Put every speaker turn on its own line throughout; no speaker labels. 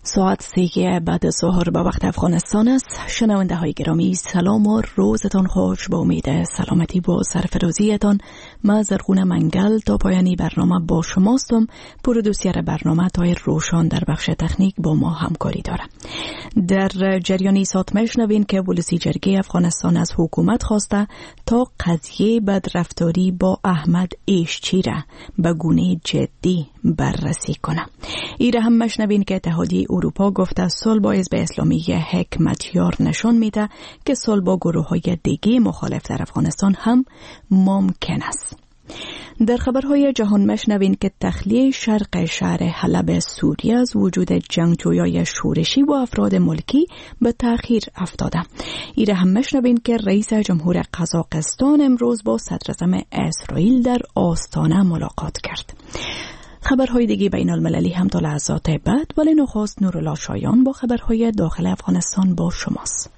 ساعت 3 بعد ظهر به وقت افغانستان است. شنونده های گرامی سلام و روزتان خوش. با امید سلامتی و سرفرازیتان من زرغون منگل تا پایانی برنامه با شماستم. پرودوسر برنامه تایر روشان در بخش تکنیک با ما همکاری داره. در جریان ساعت میشنوین که ولسی جرگه افغانستان از حکومت خواسته تا قضیه بدرفتاری با احمد ایشچی را به گونه جدی بررسی کنه. ایره هم مشنوین که اتحادیه اروپا گفته صلح با حزب اسلامی حکمتیار نشان میده که صلح با گروه‌های دیگه مخالف در افغانستان هم ممکن است. در خبرهای جهان مشنوین که تخلیه شرق شهر حلب سوریه از وجود جنگجویای شورشی و افراد ملکی به تأخیر افتاده. ایره هم مشنوین که رئیس جمهور قزاقستان امروز با صدراعظم اسرائیل در آستانه ملاقات کرد. خبرهای دیگه بین المللی هم تا لحظات بعد، ولی نخست نورالله شایان با خبرهای داخل افغانستان با شماست.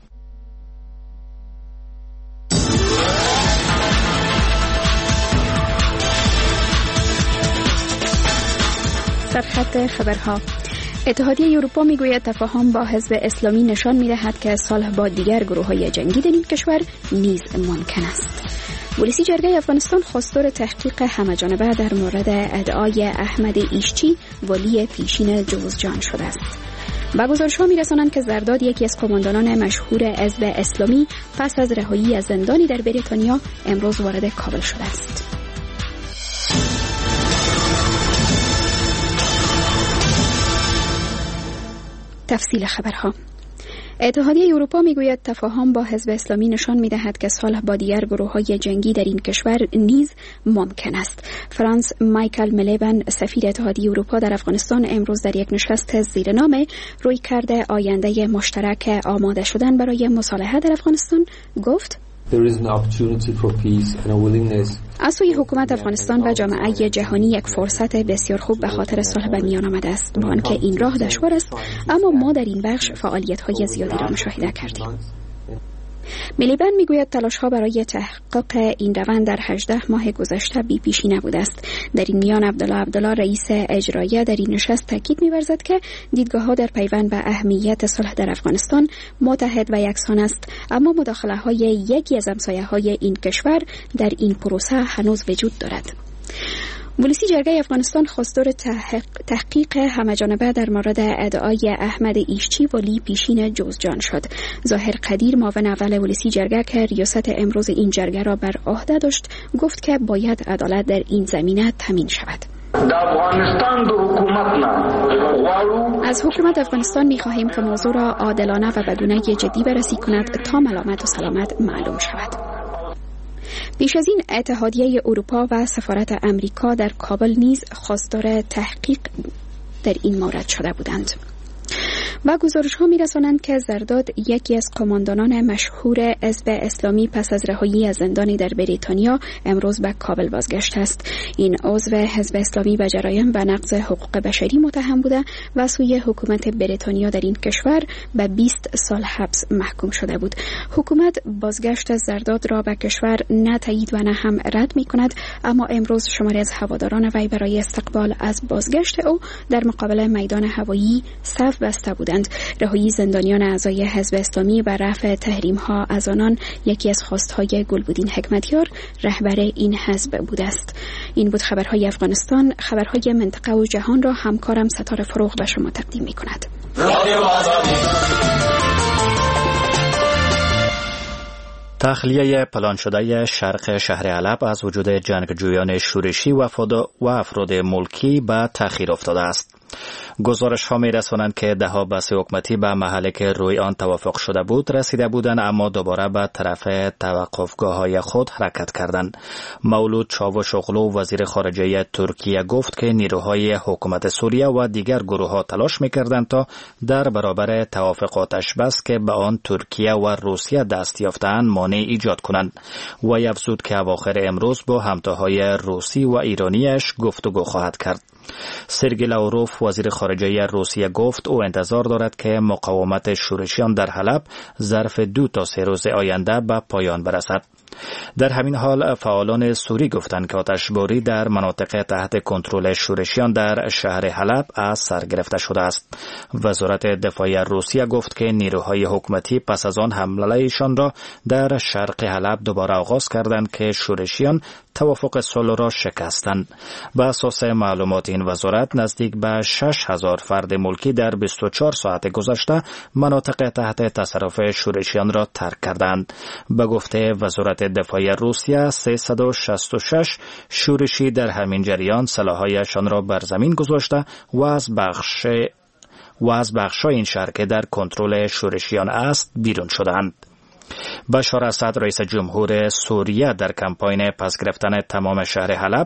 سرخط خبرها. اتحادیه اروپا میگوید تفاهم با حزب اسلامی نشان میدهد که صلح با دیگر گروه‌های جنگی در این کشور نیز ممکن است. ولسی جرگه افغانستان خواستار تحقیق همه‌جانبه در مورد ادعای احمد ایشچی ولی پیشین جوزجان شده است. با گزارش‌ها می‌رسانند که زرداد یکی از قماندانان مشهور حزب اسلامی پس از رهایی از زندانی در بریتانیا امروز وارد کابل شده است. تفصیل خبرها. اتحادیه اروپا میگوید تفاهم با حزب اسلامی نشان میدهد که صلح با دیگر گروه‌های جنگی در این کشور نیز ممکن است. فرانس مایکل ملیبن سفیر اتحادیه اروپا در افغانستان امروز در یک نشست زیرنام رویکرد آینده مشترک آماده شدن برای مصالحه در افغانستان گفت از سوی حکومت افغانستان و جامعه جهانی یک فرصت بسیار خوب به خاطر صلح به میان آمده است. با آنکه این راه دشوار است، اما ما در این بخش فعالیت‌های زیادی را مشاهده کردیم. ملیبن میگوید تلاش‌ها برای تحقق این روند در 18 ماه گذشته بی پیشی نبوده است. در این میان عبدالله رئیس اجرایی در این نشست تاکید می‌ورزد که دیدگاه‌ها در پیوند به اهمیت صلح در افغانستان متحد و یکسان است، اما مداخله‌های یکی از همسایه‌های این کشور در این پروسه هنوز وجود دارد. ولسی جرگه افغانستان خواستار تحقیق همه‌جانبه در مورد ادعای احمد ایشچی ولی پیشین جوزجان شد. ظاهر قدیر معاون اول ولسی جرگه که ریاست امروز این جرگه را بر عهده داشت گفت که باید عدالت در این زمینه تامین شود. از حکومت افغانستان می‌خواهیم که موضوع را عادلانه و بدون جدی بررسی کند تا ملامت و سلامت معلوم شود. پیش از این اتحادیه اروپا و سفارت امریکا در کابل نیز خواستار تحقیق در این مورد شده بودند. و گزارش‌ها می‌رسانند که زرداد یکی از قماندانان مشهور حزب اسلامی پس از رهایی از زندانی در بریتانیا امروز به کابل بازگشته است. این عضو حزب اسلامی به جرایم و نقض حقوق بشری متهم بوده و سوی حکومت بریتانیا در این کشور به 20 سال حبس محکوم شده بود. حکومت بازگشت زرداد را به کشور نه تایید و نه هم رد می‌کند، اما امروز شماری از هواداران وی برای استقبال از بازگشت او در مقابل میدان هوایی صف بسته بودند. رهایی زندانیان اعضای حزب اسلامی و رفع تحریم‌ها از آنان یکی از خواست‌های گلبدین حکمتیار رهبر این حزب بوده است. این بود خبرهای افغانستان. خبرهای منطقه و جهان را همکارم ستاره فروغ به شما تقدیم می‌کند.
تخلیه پلان شده شرق شهر حلب از وجود جنگجویان شورشی و افراد ملکی به تأخیر افتاده است. گزارش ها می رسانند که دهها بس حکومتی به محلی که روی آن توافق شده بود رسیده بودند، اما دوباره به طرف توقفگاه های خود حرکت کردند. مولود چاوشوغلو وزیر خارجه ترکیه گفت که نیروهای حکومت سوریه و دیگر گروه ها تلاش می کردند تا در برابر توافقات بس که به آن ترکیه و روسیه دست یافتند مانع ایجاد کنند و افزود که اواخر امروز با همتاهای روسی و ایرانیش گفتگو خواهد کرد. سرگی لاوروف وزیر خارجه خارجه روسیه گفت او انتظار دارد که مقاومت شورشیان در حلب ظرف 2 تا 3 روز آینده به پایان برسد. در همین حال فعالان سوری گفتند که آتشباری در مناطق تحت کنترل شورشیان در شهر حلب از سر گرفته شده است. وزارت دفاع روسیه گفت که نیروهای حکومتی پس از آن حمله‌شان را در شرق حلب دوباره آغاز کردند که شورشیان توافق صلح را شکستند. به اساس معلومات این وزارت نزدیک به 6000 فرد ملکی در 24 ساعت گذشته مناطق تحت تصرف شورشیان را ترک کردند. به گفته وزارت دفاع روسیه 366 شورشی در همین جریان سلاح‌هایشان را بر زمین گذاشته و از بخش‌های این شهر که در کنترل شورشیان است بیرون شدند. بشار اسد رئیس جمهور سوریه در کمپاین پس گرفتن تمام شهر حلب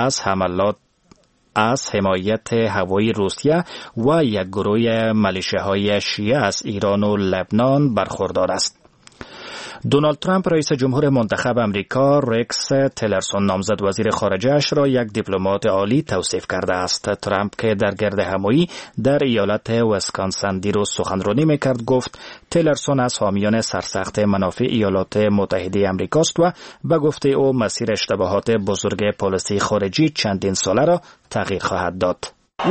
از حمایت هوایی روسیه و یک گروه ملیشه‌های شیعه از ایران و لبنان برخوردار است. دونالد ترامپ رئیس جمهور منتخب امریکا رکس تیلرسون نامزد وزیر خارجه‌اش را یک دیپلمات عالی توصیف کرده است. ترامپ که در گرد همایی در ایالت ویسکانسن دیروز سخنرانی می‌کرد گفت تیلرسون از حامیان سرسخت منافع ایالات متحده امریکاست و به گفته او مسیر اشتباهات بزرگ پالیسی خارجی چندین ساله را تغییر خواهد داد.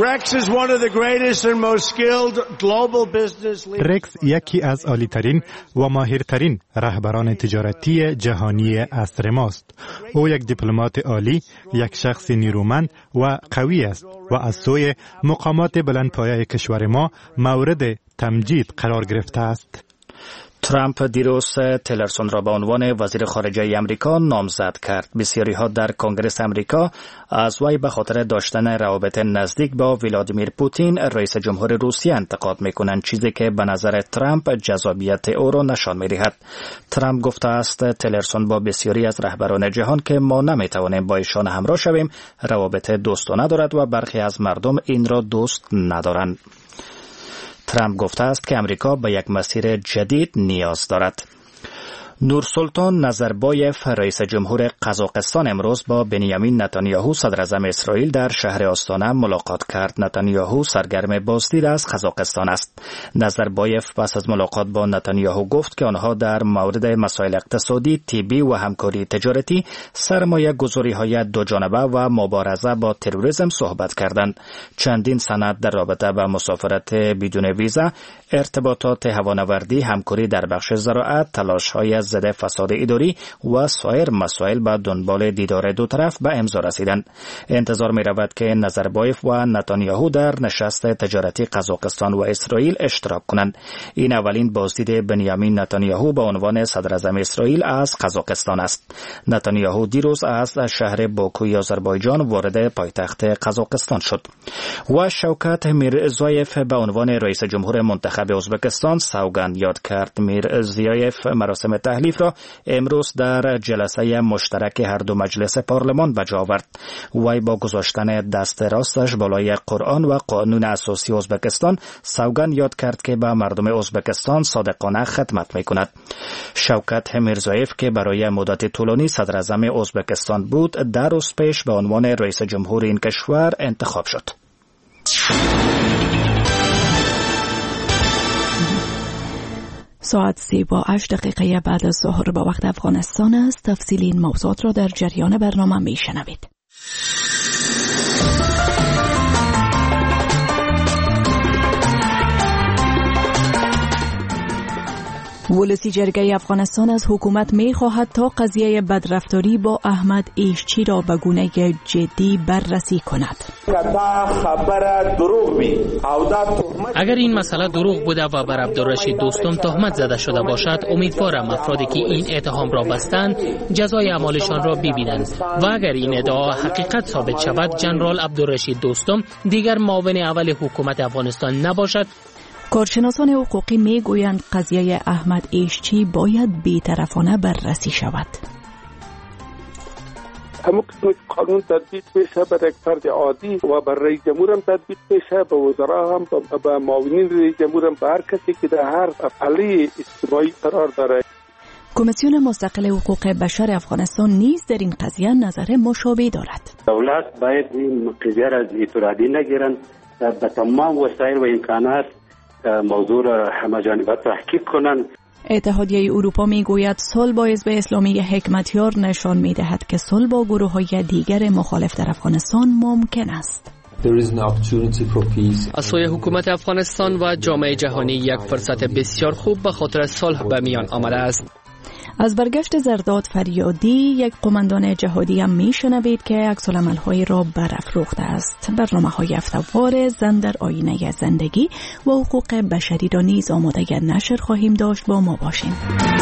رکس یکی از عالی‌ترین و ماهرترین رهبران تجارتی جهانی عصر ماست. او یک دیپلمات عالی، یک شخص نیرومند و قوی است و از سوی مقامات بلندپایه کشور ما مورد تمجید قرار گرفته است.
ترامپ دیروز تیلرسون را به عنوان وزیر خارجه امریکا نامزد کرد. بسیاری ها در کنگره امریکا از وی به خاطر داشتن روابط نزدیک با ولادیمیر پوتین رئیس جمهور روسیه انتقاد میکنند، چیزی که به نظر ترامپ جذابیت او را نشان میدهد. ترامپ گفته است تیلرسون با بسیاری از رهبران جهان که ما نمیتوانیم با ایشان همراه شویم روابط دوستانه دارد و برخی از مردم این را دوست ندارند. ترامپ گفته است که امریکا به یک مسیر جدید نیاز دارد. نورسلطان نظربایف رئیس جمهور قزاقستان امروز با بنیامین نتانیاهو صدراعظم اسرائیل در شهر آستانه ملاقات کرد. نتانیاهو سرگرم بازدید از قزاقستان است. نظربایف پس از ملاقات با نتانیاهو گفت که آنها در مورد مسائل اقتصادی، طبی و همکاری تجارتی، سرمایه گذاری های دو جانبه و مبارزه با تروریسم صحبت کردند. چندین سند در رابطه با مسافرت بدون ویزا، ارتباطات هوانوردی، همکاری در بخش زراعت، تلاش‌های ضد فساد اداری و سایر مسائل به دنبال دیدار دو طرف به امضا رسیدند. انتظار می رود که نظربایف و نتانیاهو در نشست تجارتی قزاقستان و اسرائیل اشتراک کنند. این اولین بازدید بنیامین نتانیاهو به عنوان صدراعظم اسرائیل از قزاقستان است. نتانیاهو دیروز از شهر باکوی آذربایجان وارد پایتخت قزاقستان شد. و شوکت میرزیایف به عنوان رئیس جمهور منتخب ازبکستان سوگند یاد کرد. میرزیایف مراسم تحلیف را امروز در جلسه مشترک هر دو مجلس پارلمان به جا آورد. وی با گذاشتن دست راستش بالای قرآن و قانون اساسی ازبکستان سوگند یاد کرد که به مردم ازبکستان صادقانه خدمت میکند. شوکت میرزیایف که برای مدت طولانی صدراعظم ازبکستان بود، در روز پیش به عنوان رئیس جمهور این کشور انتخاب شد.
ساعت 3:08 بعد از ظهر با وقت افغانستان است. تفصیل این موضوعات را در جریان برنامه میشنوید. ولسی جرگه افغانستان از حکومت می خواهد تا قضیه بدرفتاری با احمد ایشچی را به گونه جدی بررسی کند.
اگر این مسئله دروغ بوده و بر عبدالرشید دوستم تهمت زده شده باشد، امیدوارم افرادی که این اتهام را بستند جزای اعمالشان را ببینند و اگر این ادعا حقیقت ثابت شود، جنرال عبدالرشید دوستم دیگر معاون اول حکومت افغانستان نباشد.
کارشناسان حقوقی می گویند قضیه احمد ایشچی باید بی‌طرفانه بررسی شود.
همون قسمت قانون تطبیق بشه بر یک فرد عادی و بر رئیس جمهور هم تطبیق بشه، به وزرا هم، به معاونین رئیس جمهور هم، به هر کسی که در هر پله اجتماعی قرار داره.
کمیسیون مستقل حقوق بشر افغانستان نیز در این قضیه نظر مشابه دارد.
دولت باید این قضیه را اعتراضی نگیرند به تمام وسایل و امکانات موضوع را همه‌جانبه تحقیق کنند.
اتحادیه اروپا میگوید صلح با حزب اسلامی حکمتیار نشان میدهد که صلح با گروه‌های دیگر مخالف در افغانستان ممکن است.
از سوی حکومت افغانستان و جامعه جهانی یک فرصت بسیار خوب به خاطر صلح به میان آمده است.
از برگشت زرداد فریادی، یک قماندان جهادی هم میشنوید که عکس‌العمل‌های را برافروخته است. برنامه‌های هفته‌وار زن در آینه زندگی و حقوق بشری را نیز آماده نشر خواهیم داشت. با ما باشین.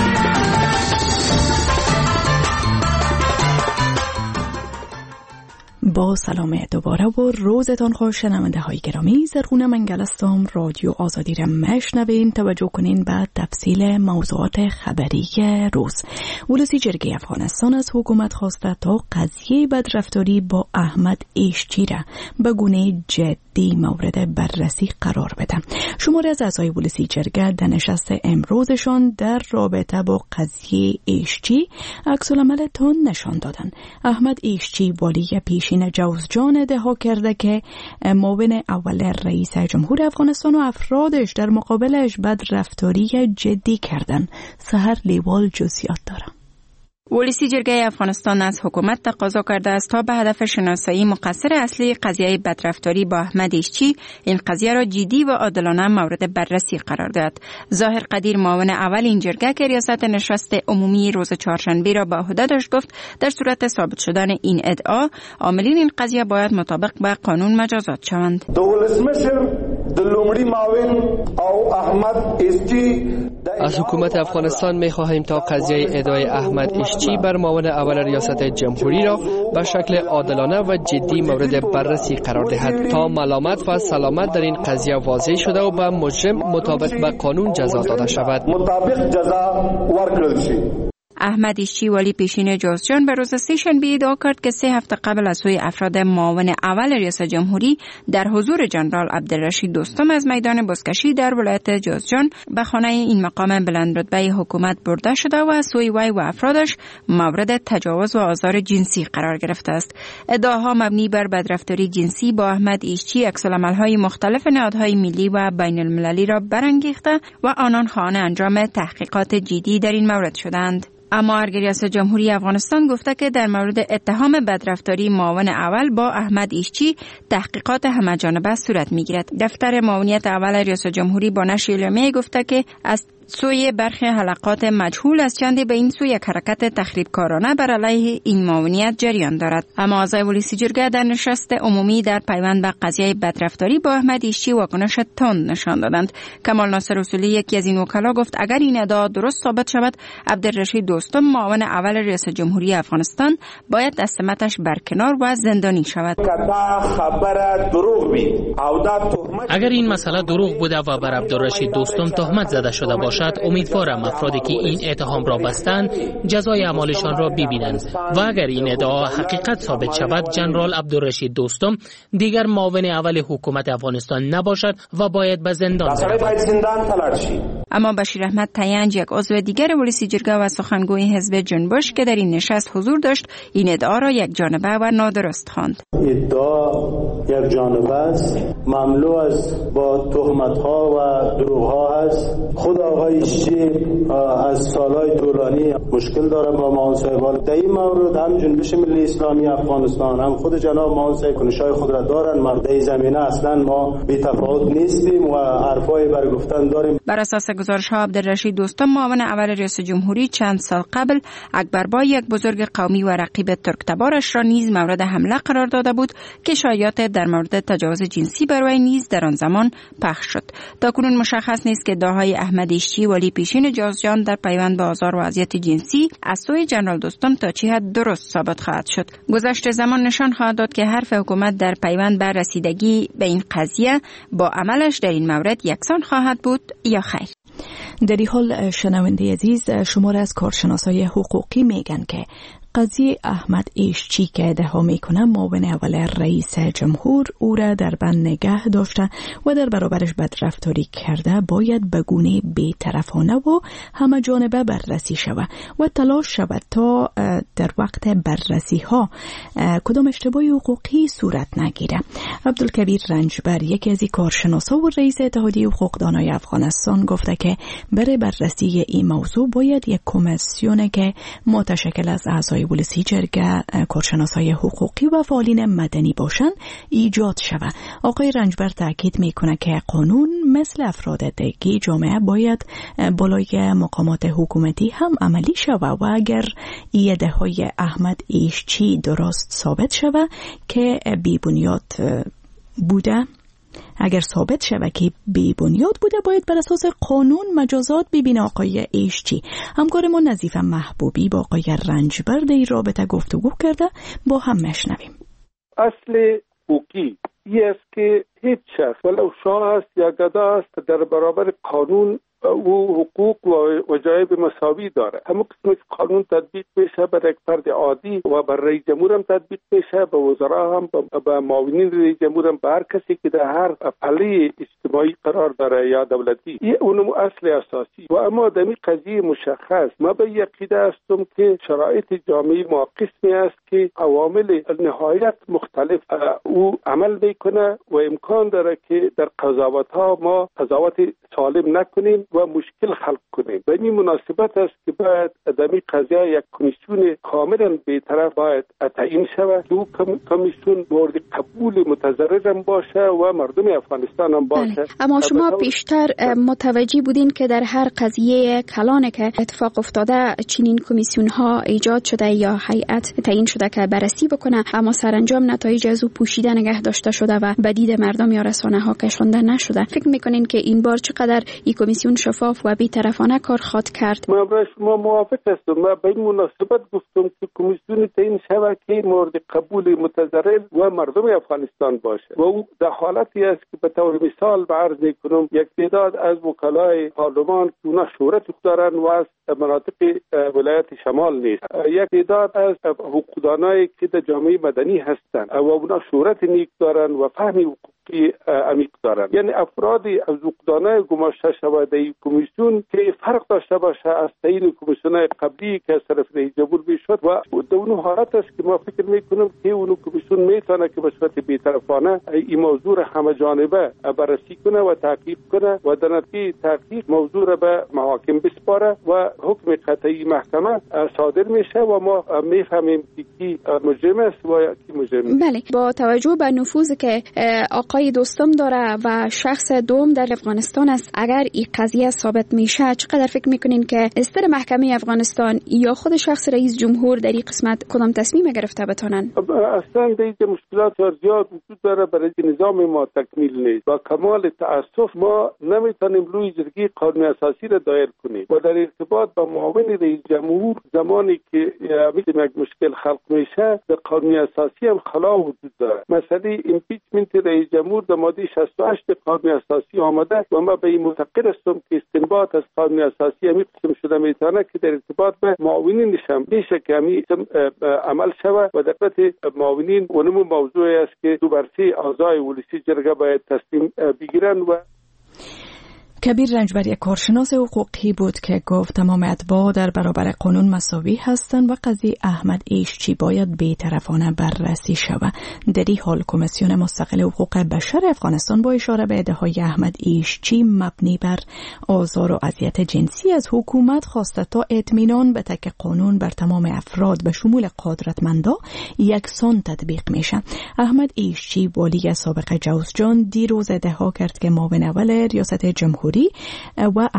با سلام دوباره و روزتان خوش شنونده های گرامی. زرغونه منگل هستم. رادیو آزادی را میشنوین. توجه کنین به تفصیل موضوعات خبری روز. ولسی جرگه افغانستان از حکومت خواسته تا قضیه بدرفتاری با احمد ایشچی را به گونه جدی مورد بررسی قرار بده. شماری از اعضای ولسی جرگه در نشست امروزشان در رابطه با قضیه ایشچی عکس‌العمل تند نشان دادند. احمد ایشچی والی پیشین جوزجان ادعا کرده که معاون اول رئیس جمهور افغانستان و افرادش در مقابلش بدرفتاری جدی کردن. سحر لیوال جزئیات داره.
ولسی جرگه افغانستان از حکومت تقاضا کرده است تا به هدف شناسایی مقصر اصلی قضیه بدرفتاری با احمد ایشچی این قضیه را جدی و عادلانه مورد بررسی قرار دهد. ظاهر قدیر معاون اول این جرگه که ریاست نشست عمومی روز چهارشنبه را به عهده داشت گفت در صورت ثابت شدن این ادعا عاملین این قضیه باید مطابق با قانون مجازات شوند.
از حکومت افغانستان می‌خواهیم تا قضیه ادعای احمد ایشچی بر معاون اول ریاست جمهوری را به شکل عادلانه و جدی مورد بررسی قرار دهد تا ملامت و سلامت در این قضیه واضح شده و به مجرم مطابق به قانون جزا داده شود.
احمد ایشچی والی پیشین جوزجان به روز سه‌شنبه ادعا کرد که 3 هفته قبل از سوی افراد معاون اول ریاست جمهوری در حضور جنرال عبدالرشید دوستم از میدان بزکشی در ولایت جوزجان به خانه این مقام بلندرتبه حکومت برده شده و از سوی وی و افرادش مورد تجاوز و آزار جنسی قرار گرفته است. ادعاها مبنی بر بدرفتاری جنسی با احمد ایشچی عکس‌العمل‌های مختلف نهادهای ملی و بین المللی را برانگیخته و آنان خواهان انجام تحقیقات جدی در این مورد شدند. اما ریاست جمهوری افغانستان گفته که در مورد اتهام بدرفتاری معاون اول با احمد ایشچی تحقیقات همه‌جانبه صورت می‌گیرد. دفتر معاونیت اول ریاست جمهوری با نشر اعلامیه گفته که از سوی برخی حلقات مجهول از چندی به این سوی یک حرکت تخریبکارانه بر علیه این معاونیت جریان دارد. اما اعضای ولسی جرگه در نشست عمومی در پیوند به قضیه بدرفتاری با احمد ایشچی واکنش تند نشان دادند. کمال ناصر اصولی یکی از این وکلا گفت اگر این ادعا درست ثابت شود عبدالرشید دوستم معاون اول ریاست جمهوری افغانستان باید از سمتش برکنار و زندانی شود.
اگر این مسئله دروغ بوده و بر عبدالرشید دوستم تهمت زده شده باشد امیدوارم افرادی که این اتهام را بستند جزای اعمالشان را ببینند و اگر این ادعا حقیقت ثابت شود جنرال عبدالرشید دوستم دیگر معاون اول حکومت افغانستان نباشد و باید به زندان برود.
اما بشیر احمد تینج یک عضو دیگر ولسی جرگه و سخنگوی حزب جنبش که در این نشست حضور داشت این ادعا را یک جانبه و نادرست خواند.
ادعا یک جانبه است، مملو از با تهمت‌ها و دروغ‌ها است. خود آقای ایشچی از سالهای طولانی مشکل داره با معاون صاحبان. در این مورد هم جنبش ملی اسلامی افغانستان هم خود جناب معاون صاحب کنش‌های خود را دارن. مرده زمینه اصلا ما بی تفاوت نیستیم و حرفای بر گفتن داریم.
بر اساس گزارش‌ها عبدالرشید دوستم معاون اول رئیس جمهوری چند سال قبل اکبربای یک بزرگ قومی و رقیب ترکتبارش را نیز مورد حمله قرار داده بود که شایعات در مورد تجاوز جنسی بر وی نیز در آن زمان پخش شد. تاکنون مشخص نیست که ادعاهای احمد ایشچی ولی پیشین جوزجان در پیوند به آزار و اذیت جنسی از سوی جنرال دوستم تا چه حد درست ثابت خواهد شد. گذشت زمان نشان خواهد داد که حرف حکومت در پیوند به رسیدگی به این قضیه با عملش در این مورد یکسان خواهد بود یا خیر.
در این حال شنونده عزیز، شمار از کارشناسای حقوقی میگن که قضیه احمد ایشچی که ادعا میکنه معاون اول رئیس جمهور او را در بند نگه داشته و در برابرش بدرفتاری کرده باید به گونه بی‌طرفانه و همه جانبه بررسی شود و تلاش شود تا در وقت بررسی ها کدام اشتباه حقوقی صورت نگیره. عبدالکبیر رنجبر، یکی از کارشناسا و رئیس اتحادیه حقوقدانای افغانستان، گفته که برای بررسی این موضوع باید یک کمیسیون که متشکل از اعضای ولسی جرگه، کارشناسای حقوقی و فعالین مدنی باشند ایجاد شود. آقای رنجبر تاکید میکنه که قانون مثل افراد دیگه جامعه باید بالای مقامات حکومتی هم عملی شود و اگر این ادعای احمد ایشچی درست ثابت شود که بی‌بنیاد بوده، اگر ثابت شود که بی‌بنیاد بوده، باید بر اساس قانون مجازات ببینه. آقای ایشچی، همکارمون نظیف محبوبی با آقای رنجبر در این رابطه گفتگو کرده، با هم مشنویم.
اصل حقوقی این است که هیچ شخص ولو شاه است یا گدا است در برابر قانون او حقوق و وجایب مساوی داره. همون قسمی که قانون تطبیق بشه بر یک فرد عادی و بر رئیس جمهور هم تطبیق بشه، به وزرا هم، به معاونین رئیس جمهور هم، به هر کسی که در هر پله اجتماعی قرار داره یا دولتی، این اونم اصل اساسی. و اما در این قضیه مشخص ما به عقیده هستم که شرایط جامعه ما قسمی است که عوامل نهایت مختلف او عمل میکنه و امکان داره که در قضاوت ها ما قضاوت سالم نکنیم و مشکل خلق کنیم. به این مناسبت است که باید در این قضیه یک کمیسیون کاملا بی‌طرف باید تعیین شود که او کمیسیون مورد قبول متضرر باشه و مردم افغانستان هم باشه.
اما شما پیشتر متوجه بودین که در هر قضیه کلان که اتفاق افتاده چنین کمیسیون ها ایجاد شده یا هیئت تعیین شده که بررسی بکنه، اما سرانجام نتایج از او پوشیده نگه داشته شده و به دید مردم یا رسانه ها کشانده نشده. فکر میکنین که این بار چقدر این کمیسیون شفاف و بی‌طرفانه کار خواهد کرد؟
ما موافق هستم. ما به این مناسبت گفتم که کمیسیون تعیین شود که مورد قبول متضرر و مردم افغانستان باشه و او در حالتی است که به طور مثال به عرض میکنم یک تعداد از وکلای پارلمان که اونا شهرت دارن و از مناطق ولایت شمال نیست، یک تعداد از حقوقدانایی که در جامعه مدنی هستند و اونا شهرت نیک دارن و فهمی حقوقی عمیق دارن، یعنی افرادی از حقوقدانای گماشته شده این کمیسیون که فرق داشته باشه از تعیین کمیسیون‌های قبلی که از طرف رئیس جمهور میشد و در اون حالت است که ما فکر میکنم که اون کمیسیون میتونه که به صورت بی‌طرفانه این موضوع را همه جانبه بررسی کنه و تحقیق کنه و در نتیجه تحقیق موضوع را به محاکم بسپاره و حکم قطعی محکمه صادر میشه و ما میفهمیم که کی مجرم است و کی مجرم.
بله، با توجه به نفوذی که آقای دوستم داره و شخص دوم در افغانستان است، اگر این قضیه ثابت میشه چقدر فکر میکنین که استر محکمه افغانستان یا خود شخص رئیس جمهور در این قسمت کدام تصمیم گرفته بتونن؟
اصلا دیگه مشکلات زیاد وجود داره، برای نظام ما تکمیل نیست و کمال تاسف ما نمیتونیم روی جرگه قانون اساسی را دایر کنیم و در ارتباط با معاون رئیس جمهور زمانی که یک مشکل خلق میشه در قانون اساسی هم خلا وجود داره. مثلا امپیچمنت رئیس جمهور در ماده 68 قانون اساسی آمده و ما به این معتقد هستم که استنباط از قانون اساسی همین قسم شده میتونه که در ارتباط به معاونینش هم میشه که همین عمل شود و دقت معاونین اونم موضوعی است که دو برسی اعضای ولسی جرگه باید تصمیم بگیرن. و
کبیر رنجبر یک کارشناس حقوقی بود که گفت تمام اتباع در برابر قانون مساوی هستند و قضیه احمد ایشچی باید بی‌طرفانه بررسی شود. در این حال کمیسیون مستقل حقوق بشر افغانستان با اشاره به ادعای احمد ایشچی مبنی بر آزار و اذیت جنسی از حکومت خواسته تا اطمینان به تک قانون بر تمام افراد به شمول قدرتمندا یکسان تطبیق میشه. احمد ایشچی والی سابق جوزجان دیروز ادعا کرد که معاون اول ریاست جمهوری و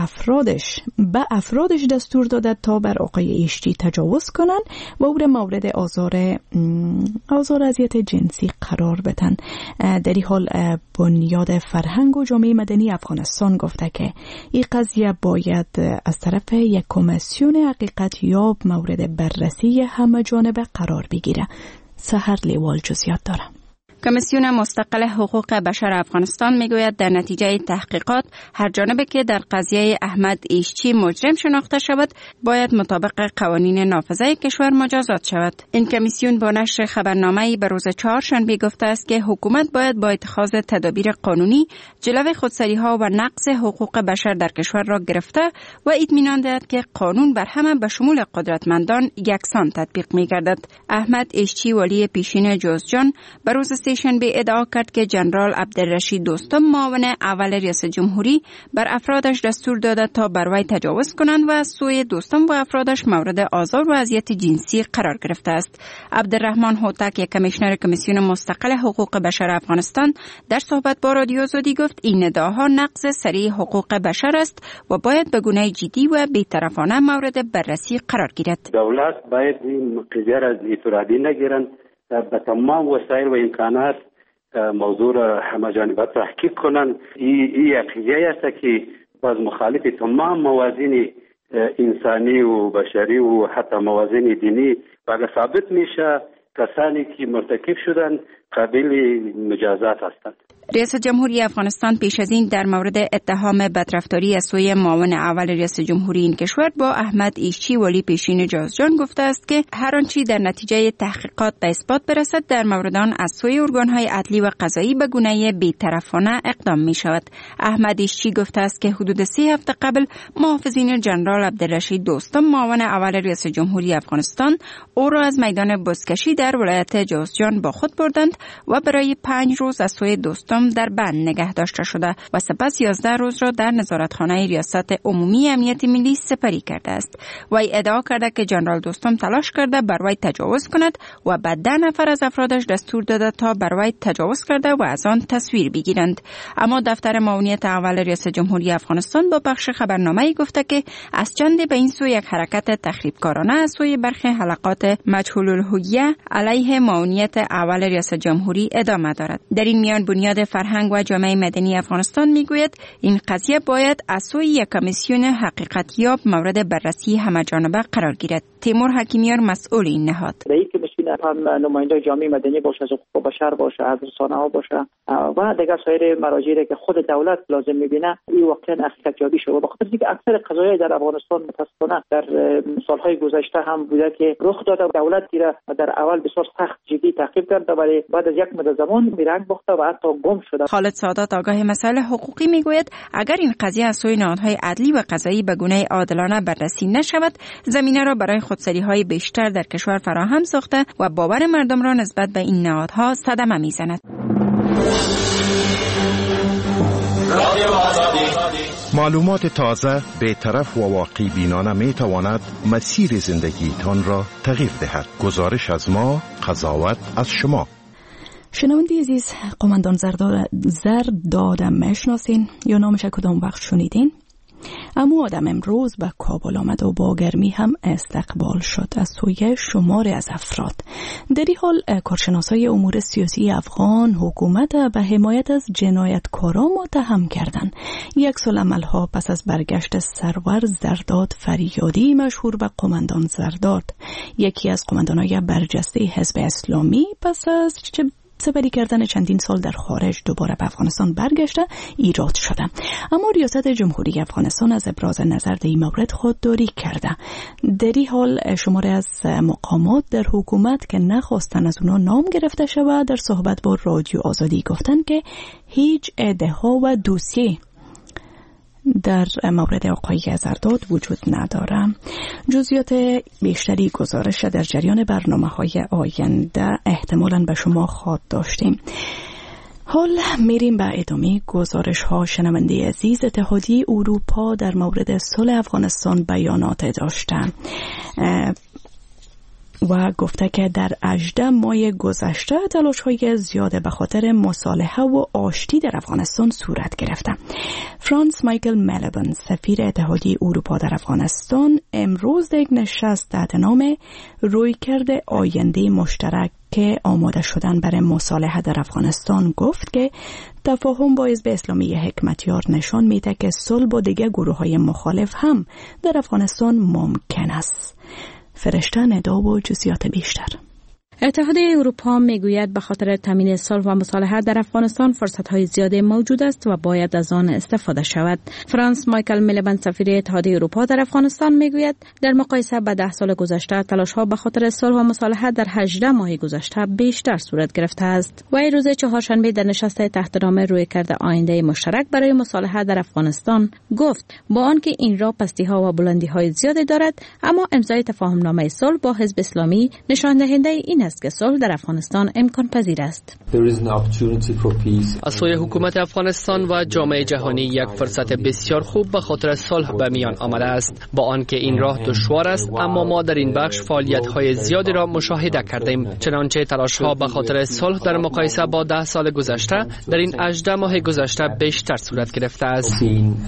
افرادش دستور داده تا بر آقای ایشچی تجاوز کنند و او را مورد آزار اذیت جنسی قرار بدن. در این حال بنیاد فرهنگ و جامعه مدنی افغانستان گفته که این قضیه باید از طرف یک کمیسیون حقیقت یاب مورد بررسی همه جانبه قرار بگیره. سحر لیوال جزئیات داره.
کمیسیون مستقل حقوق بشر افغانستان میگوید در نتیجه تحقیقات هر جانبه که در قضیه احمد ایشچی مجرم شناخته شود باید مطابق قوانین نافذه کشور مجازات شود. این کمیسیون با نشر خبرنامه‌ای به روز چهارشنبه گفته است که حکومت باید با اتخاذ تدابیر قانونی جلوی خودسری‌ها و نقض حقوق بشر در کشور را گرفته و اطمینان دهد که قانون بر همه به شمول قدرتمندان یکسان تطبیق می‌گردد. احمد ایشچی ولی پیشین جوزجان به روز سه‌شنبه ادعا کرد که جنرال عبدالرشید دوستم معاون اول ریاست جمهوری بر افرادش دستور داده تا بر وی تجاوز کنند و از سوی دوستم و افرادش مورد آزار و اذیت جنسی قرار گرفته است. عبدالرحمن هوتک، یک کمیشنر کمیسیون مستقل حقوق بشر افغانستان، در صحبت با رادیو آزادی گفت این ادعاها نقض صریح حقوق بشر است و باید به گونه جدی و بی‌طرفانه مورد بررسی قرار گیرد.
دولت باید این قضیه را اعتراضی نگیرند، به تمام وسایل و امکانات موضوع را همه جانبه تحقیق کنند. این قضیه است که باز مخالف تمام موازین انسانی و بشری و حتی موازین دینی و اگر ثابت میشه کسانی که مرتکب شدن قابل مجازات هستند.
رئیس جمهوری افغانستان پیش از این در مورد اتهام بدرفتاری از سوی معاون اول رئیس جمهوری این کشور با احمد ایشچی ولی پیشین جوزجان گفته است که هر آنچه در نتیجه تحقیقات به اثبات برسد در مورد آن از سوی ارگان‌های عدلی و قضایی به گونه بی‌طرفانه اقدام می شود. احمد ایشچی گفته است که حدود 3 هفته قبل محافظین جنرال عبدالرشید دوستم معاون اول رئیس جمهوری افغانستان او را از میدان بزکشی در ولایت جوزجان با خود بردند و برای 5 روز از سوی دوستم در بند نگه داشته شده و سپس 11 روز را در نظارتخانه ریاست عمومی امنیت ملی سپری کرده است. وی ادعا کرده که جنرال دوستم تلاش کرده بر وی تجاوز کند و بعد 10 نفر از افرادش دستور داده تا بر وی تجاوز کرده و از آن تصویر بگیرند. اما دفتر معاونیت اول رئیس جمهوری افغانستان با پخش خبرنامه‌ای گفته که از چند به این سو یک حرکت تخریبکارانه از سوی برخی حلقات مجهول الهویه علیه معاونیت اول رئیس جمهوری ادامه دارد. در این میان بنیاد فرهنگ و جامعه مدنی افغانستان میگوید این قضیه باید از سوی یک کمیسیون حقیقتیاب مورد بررسی همه‌جانبه قرار گیرد. تیمور حکیمیار مسئول این نهاد.
در این کمیسیون هم نماینده جامعه مدنی باشه، از حقوق بشر باشه، از رسانه‌ها باشه و دیگر سایر مراجعی که خود دولت لازم میبینه این واقعا حقیقتیابی شده. بخاطر اینکه اکثر قضایا در افغانستان متأسفانه در سالهای گذشته هم بوده که رخ داده دولت را در اول بسیار سخت جدی تعقیب کرده ولی بعد از یک مدت زمان میرنگ باخته و حتی گم شده.
خالد سادات آگاه مسائل حقوقی میگوید اگر این قضیه از سوی نهادهای عدلی و قضایی به گونه عادلانه بررسی نشود زمینه را برای خودسری‌های بیشتر در کشور فراهم ساخته و باور مردم را نسبت به این نهادها صدمه میزند.
معلومات تازه، بی‌طرف و واقع بینانه می تواند مسیر زندگیتان را تغییر دهد. گزارش از ما، قضاوت از شما.
شنونده عزیز، قماندان زردادم میشناسین یا نامش کدام وقت شنیدین؟ اما آدم امروز به کابل آمد و با گرمی هم استقبال شد از سوی شماری از افراد. در این حال کارشناسای امور سیاسی افغان حکومت به حمایت از جنایتکاران متهم کردند. یک سال عملها پس از برگشت سرور زرداد فریادی مشهور به قماندان زرداد، یکی از قماندانای برجسته حزب اسلامی، پس از سپری کردن چندین سال در خارج دوباره به افغانستان برگشته ایراد شده. اما ریاست جمهوری افغانستان از ابراز نظر در این مورد خودداری کرده. در این حال شماری از مقامات در حکومت که نخواستن از اونا نام گرفته شود در صحبت با رادیو آزادی گفتن که هیچ ادعا و دوسیه در مورد آقای زرداد وجود نداره. جزئیات بیشتری گزارش در جریان برنامه‌های آینده احتمالاً به شما خواهد داشتیم. حال میریم به ادامه گزارش ها. شنونده عزیز، اتحادیه اروپا در مورد صلح افغانستان بیانات داشته و گفته که در 18 ماه گذشته تلاش‌های زیاده به خاطر مصالحه و آشتی در افغانستان صورت گرفته. فرانس مایکل ملبن، سفیر اتحادیه اروپا در افغانستان، امروز در یک نشست تحت نام رویکرد آینده مشترک که آماده شدن برای مصالحه در افغانستان گفت که تفاهم با حزب اسلامی حکمتیار نشان میده که صلح با دیگر گروه‌های مخالف هم در افغانستان ممکن است. فرشته ندا و جزئیات بیشتر. اتحادیه اروپا میگوید به خاطر تامین صلح و مصالحه در افغانستان فرصت‌های زیادی موجود است و باید از آن استفاده شود. فرانس مایکل میلبند سفیر اتحادیه اروپا در افغانستان میگوید در مقایسه با 10 سال گذشته تلاش‌ها به خاطر صلح و مصالحه در 18 ماه گذشته بیشتر صورت گرفته است. و روز چهارشنبه در نشست تحت عنوان رویکرد آینده مشترک برای مصالحه در افغانستان گفت با آنکه این راه پستی‌ها و بلندی‌های زیادی دارد، اما امضای تفاهم‌نامه صلح با حزب اسلامی نشان دهنده این است که صلح در افغانستان امکان پذیر است.
از سوی حکومت افغانستان و جامعه جهانی یک فرصت بسیار خوب به خاطر صلح به میان آمده است. با آنکه این راه دشوار است، اما ما در این بخش فعالیت‌های زیادی را مشاهده کردیم. چنانچه تلاش‌ها به خاطر صلح در مقایسه با 10 سال گذشته در این 18 ماه گذشته بیشتر صورت گرفته است.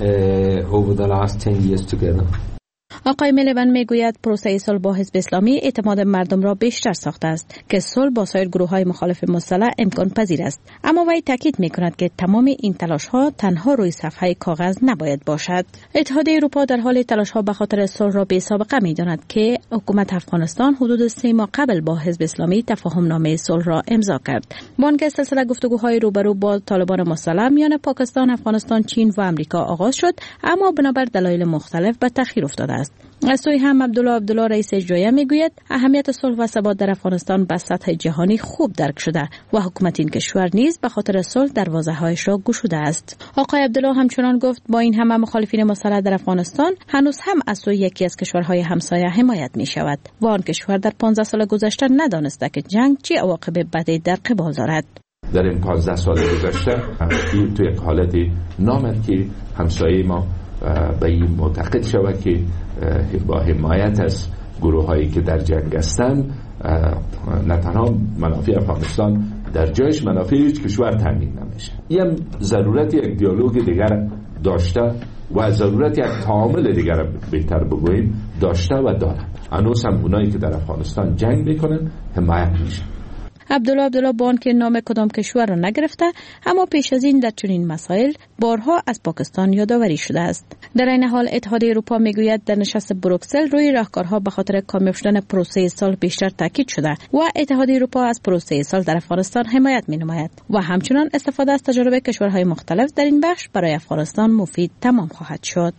آقای میلبند میگوید پروسه صلح با حزب اسلامی اعتماد مردم را بیشتر ساخته است که صلح با سایر گروه‌های مخالف مسلح امکان پذیر است، اما وی تاکید می‌کند که تمام این تلاش‌ها تنها روی صفحه کاغذ نباید باشد. اتحادیه اروپا در حال تلاش‌ها به خاطر صلح را بی‌سابقه می‌داند که حکومت افغانستان حدود 3 ماه قبل با حزب اسلامی تفاهم‌نامه صلح را امضا کرد. بانک سلسله گفتگوهای روبرو با طالبان مسلح میان پاکستان، افغانستان، چین و آمریکا آغاز شد، اما بنابر دلایل مختلف به تأخیر افتاده است. از سوی هم عبدالله رئیس اجرایی میگوید اهمیت صلح و ثبات در افغانستان به سطح جهانی خوب درک شده و حکومت این کشور نیز به خاطر صلح دروازه‌هایش را گشوده است. آقای عبدالله همچنان گفت با این همه مخالفین مسلح در افغانستان هنوز هم از سوی یکی از کشورهای همسایه حمایت می شود و آن کشور در 15 سال گذشته ندانسته که جنگ چه عواقب بدی در قبال دارد.
در این 15 سال گذشته این تو یک حالت نامد که همسایه ما به این معتقد شود که با حمایت از گروه هایی که در جنگ هستند نه تنها منافع افغانستان در جایش منافع هیچ کشور تامین نمیشه. این ضرورت یک دیالوگ دیگر داشته و ضرورت یک تعامل دیگر بهتر بگوییم داشته و دارد. هنوز هم اونایی که در افغانستان جنگ میکنن حمایت میشن.
عبدالله بان که نام کدام کشور را نگرفته، اما پیش از این در چنین مسائل بارها از پاکستان یادآوری شده است. در این حال اتحادیه اروپا میگوید در نشست بروکسل روی راهکارها به خاطر کامیاب شدن پروسه صلح بیشتر تاکید شده و اتحادیه اروپا از پروسه صلح در افغانستان حمایت می‌نماید و همچنان استفاده از تجربه کشورهای مختلف در این بخش برای افغانستان مفید تمام خواهد شد.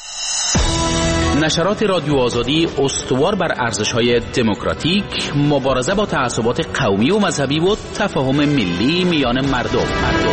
نشرات رادیو آزادی استوار بر ارزش‌های دموکراتیک، مبارزه با تعصبات قومی و مذهبی و تفاهم ملی میان مردم.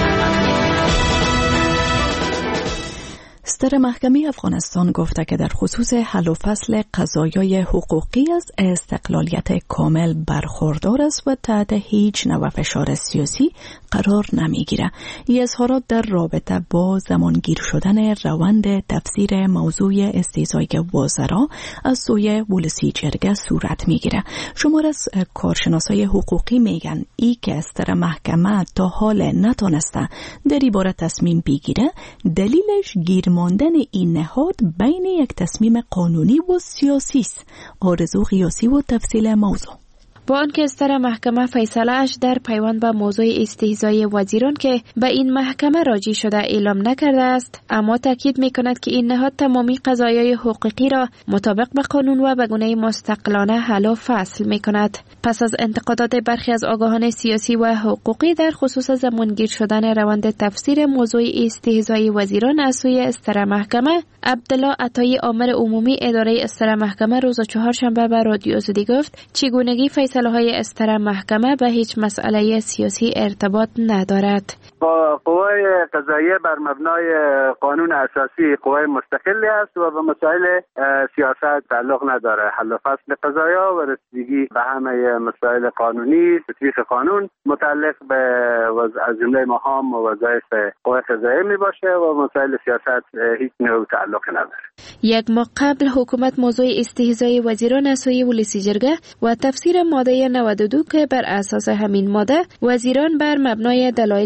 ستر محکمه افغانستان گفته که در خصوص حل و فصل قضایای حقوقی از استقلالیت کامل برخوردار است و تحت هیچ نوع فشار سیاسی قرار نمیگیره. این اظهارات در رابطه با زمانگیر شدن روند تفسیر موضوع استیضای وزرا از سوی ولسی جرگه صورت میگیره. شمار از کارشناسای حقوقی میگن ای که ستر محکمه تا حال نتونسته در این باره تصمیم بگیره، دلیلش گیر ماندن این نهاد بین یک تصمیم قانونی و سیاسی است. آرزو قیاسی و تفصیل موضوع.
با آنکه ستر محکمه فیصله اش در پیوند به موضوع استیضای وزیران که به این محکمه راجع شده اعلام نکرده است، اما تاکید میکند که این نهاد تمامی قضایای حقوقی را مطابق به قانون و به گونه مستقلانه حل و فصل میکند. پس از انتقادات برخی از آگاهان سیاسی و حقوقی در خصوص زمانگیر شدن روند تفسیر موضوع استیضای وزیران از سوی ستر محکمه، عبدالله عطایی آمر عمومی اداره ستر محکمه روز چهارشنبه به رادیو آزادی گفت چگونگی فیصله‌های ستر محکمه به هیچ مسئله سیاسی ارتباط ندارد.
قوای قضاییه بر مبنای قانون اساسی قوای مستقلی است و به مسائل سیاست تعلق نداره. حل و فصل قضایا و رسیدگی به همه مسائل قانونی، تطبیق قانون متعلق به از جمله مهام و وظایف قوای قضاییه می باشه و مسائل سیاست هیچ نوع تعلق نداره.
یک ماه قبل حکومت موضوع استیضای وزیران از سوی ولسی جرگه و تفسیر ماده 92 که بر اساس همین ماده وزیران بر مبنای دلایل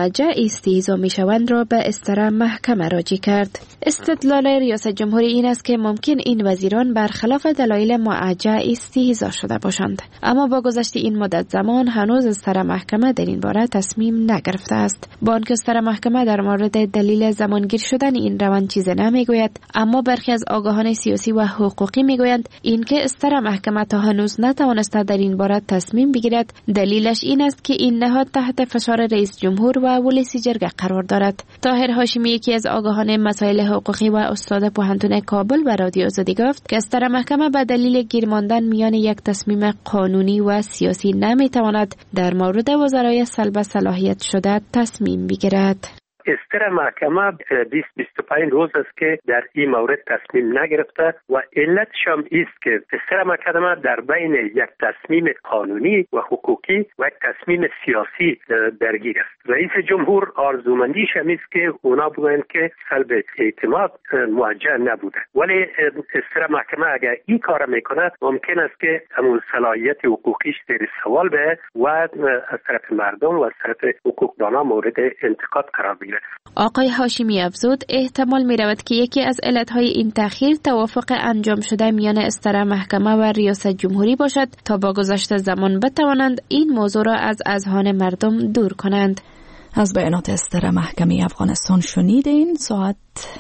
معجه استهزا می شوند را به استره محکمه راجع کرد. استدلال ریاست جمهوری این است که ممکن این وزیران برخلاف دلایل معجه استهزا شده باشند، اما با گذشت این مدت زمان هنوز استره محکمه در این باره تصمیم نگرفته است. با آنکه استره محکمه در مورد دلیل زمانگیر شدن این روند چیزی نمیگوید، اما برخی از آگاهان سیاسی و حقوقی میگویند اینکه استره محکمه تا هنوز نتوانسته در این باره تصمیم بگیرد دلیلش این است که این نهاد تحت فشار رئیس جمهور و ولسی جرگه قرار دارد. طاهر هاشمی، یکی از آگاهان مسائل حقوقی و استاد پوهنتون کابل، به رادیو آزادی گفت که استره محکمه به دلیل گیر ماندن میان یک تصمیم قانونی و سیاسی نمیتواند در مورد وزرای سلب صلاحیت شده تصمیم بگیرد.
استره محکمه 20-25 روز است که در این مورد تصمیم نگرفته و علتش هم است که استره محکمه در بین یک تصمیم قانونی و حقوقی و یک تصمیم سیاسی درگیر است. رئیس جمهور آرزومندیش هم است که اونا بگویند که سلب اعتماد موجه نبوده، ولی استره محکمه اگر این کار میکنه ممکن است که همون صلاحیت حقوقیش زیر سوال به و از طرف مردم و از طرف حقوقدانا مورد انتقاد قرار بگیره.
آقای هاشمی افزود احتمال می رود که یکی از علتهای این تأخیر توافق انجام شده میان استره محکمه و ریاست جمهوری باشد تا با گذشت زمان بتوانند این موضوع را از اذهان مردم دور کنند.
از بیانات استره محکمه افغانستان شنیدین. ساعت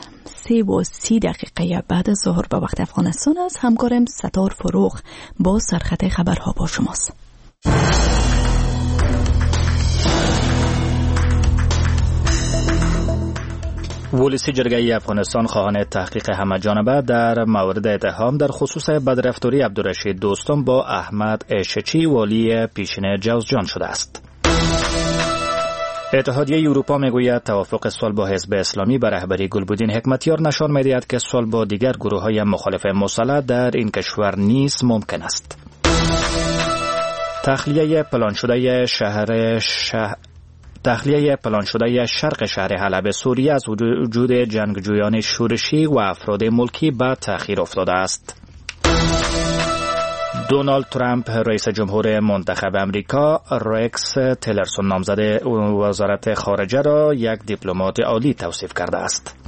3:30 بعد ظهر به وقت افغانستان است. همکارم ستار فروغ با سرخط خبرها با شماست.
ولسی جرگه افغانستان خواهان تحقیق همه‌جانبه در مورد اتهام در خصوص بدرفتاری عبدالرشید دوستم با احمد اشچی والی پیشین جوزجان شده است. اتحادیه اروپا میگوید توافق صلح با حزب اسلامی به رهبری گلبدین حکمتیار نشان می‌دهد که صلح با دیگر گروه‌های مخالف مسلح در این کشور نیز ممکن است. تخلیه پلان شده شرق شهر حلب سوریه از وجود جنگجویان شورشی و افراد ملکی به تأخیر افتاده است. دونالد ترامپ رئیس جمهور منتخب امریکا ریکس تیلرسون نامزد وزارت خارجه را یک دیپلمات عالی توصیف کرده است.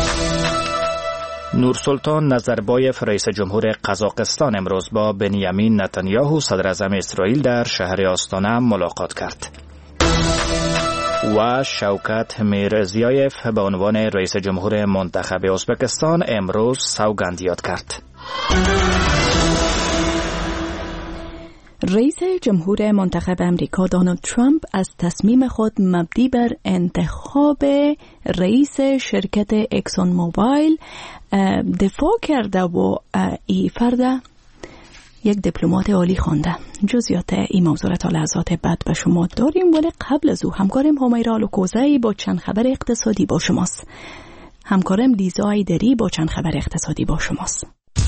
نورسلطان نظربایف رئیس جمهور قزاقستان امروز با بنیامین نتانیاهو صدر اعظم اسرائیل در شهر آستانه ملاقات کرد. و شوکت میرزیایف به عنوان رئیس جمهور منتخب ازبکستان امروز سوگند یاد کرد.
رئیس جمهور منتخب امریکا دونالد ترامپ از تصمیم خود مبنی بر انتخاب رئیس شرکت اکسون موبایل دفاع کرده و این فرد یک دیپلمات عالی خوانده. جزئیات این موضوع تا لحظات بعد به شما داریم، ولی قبل از او همکارم همیرا لوکوزایی با چند خبر اقتصادی با شماست. همکارم لیزا ایدری با چند خبر اقتصادی با شماست.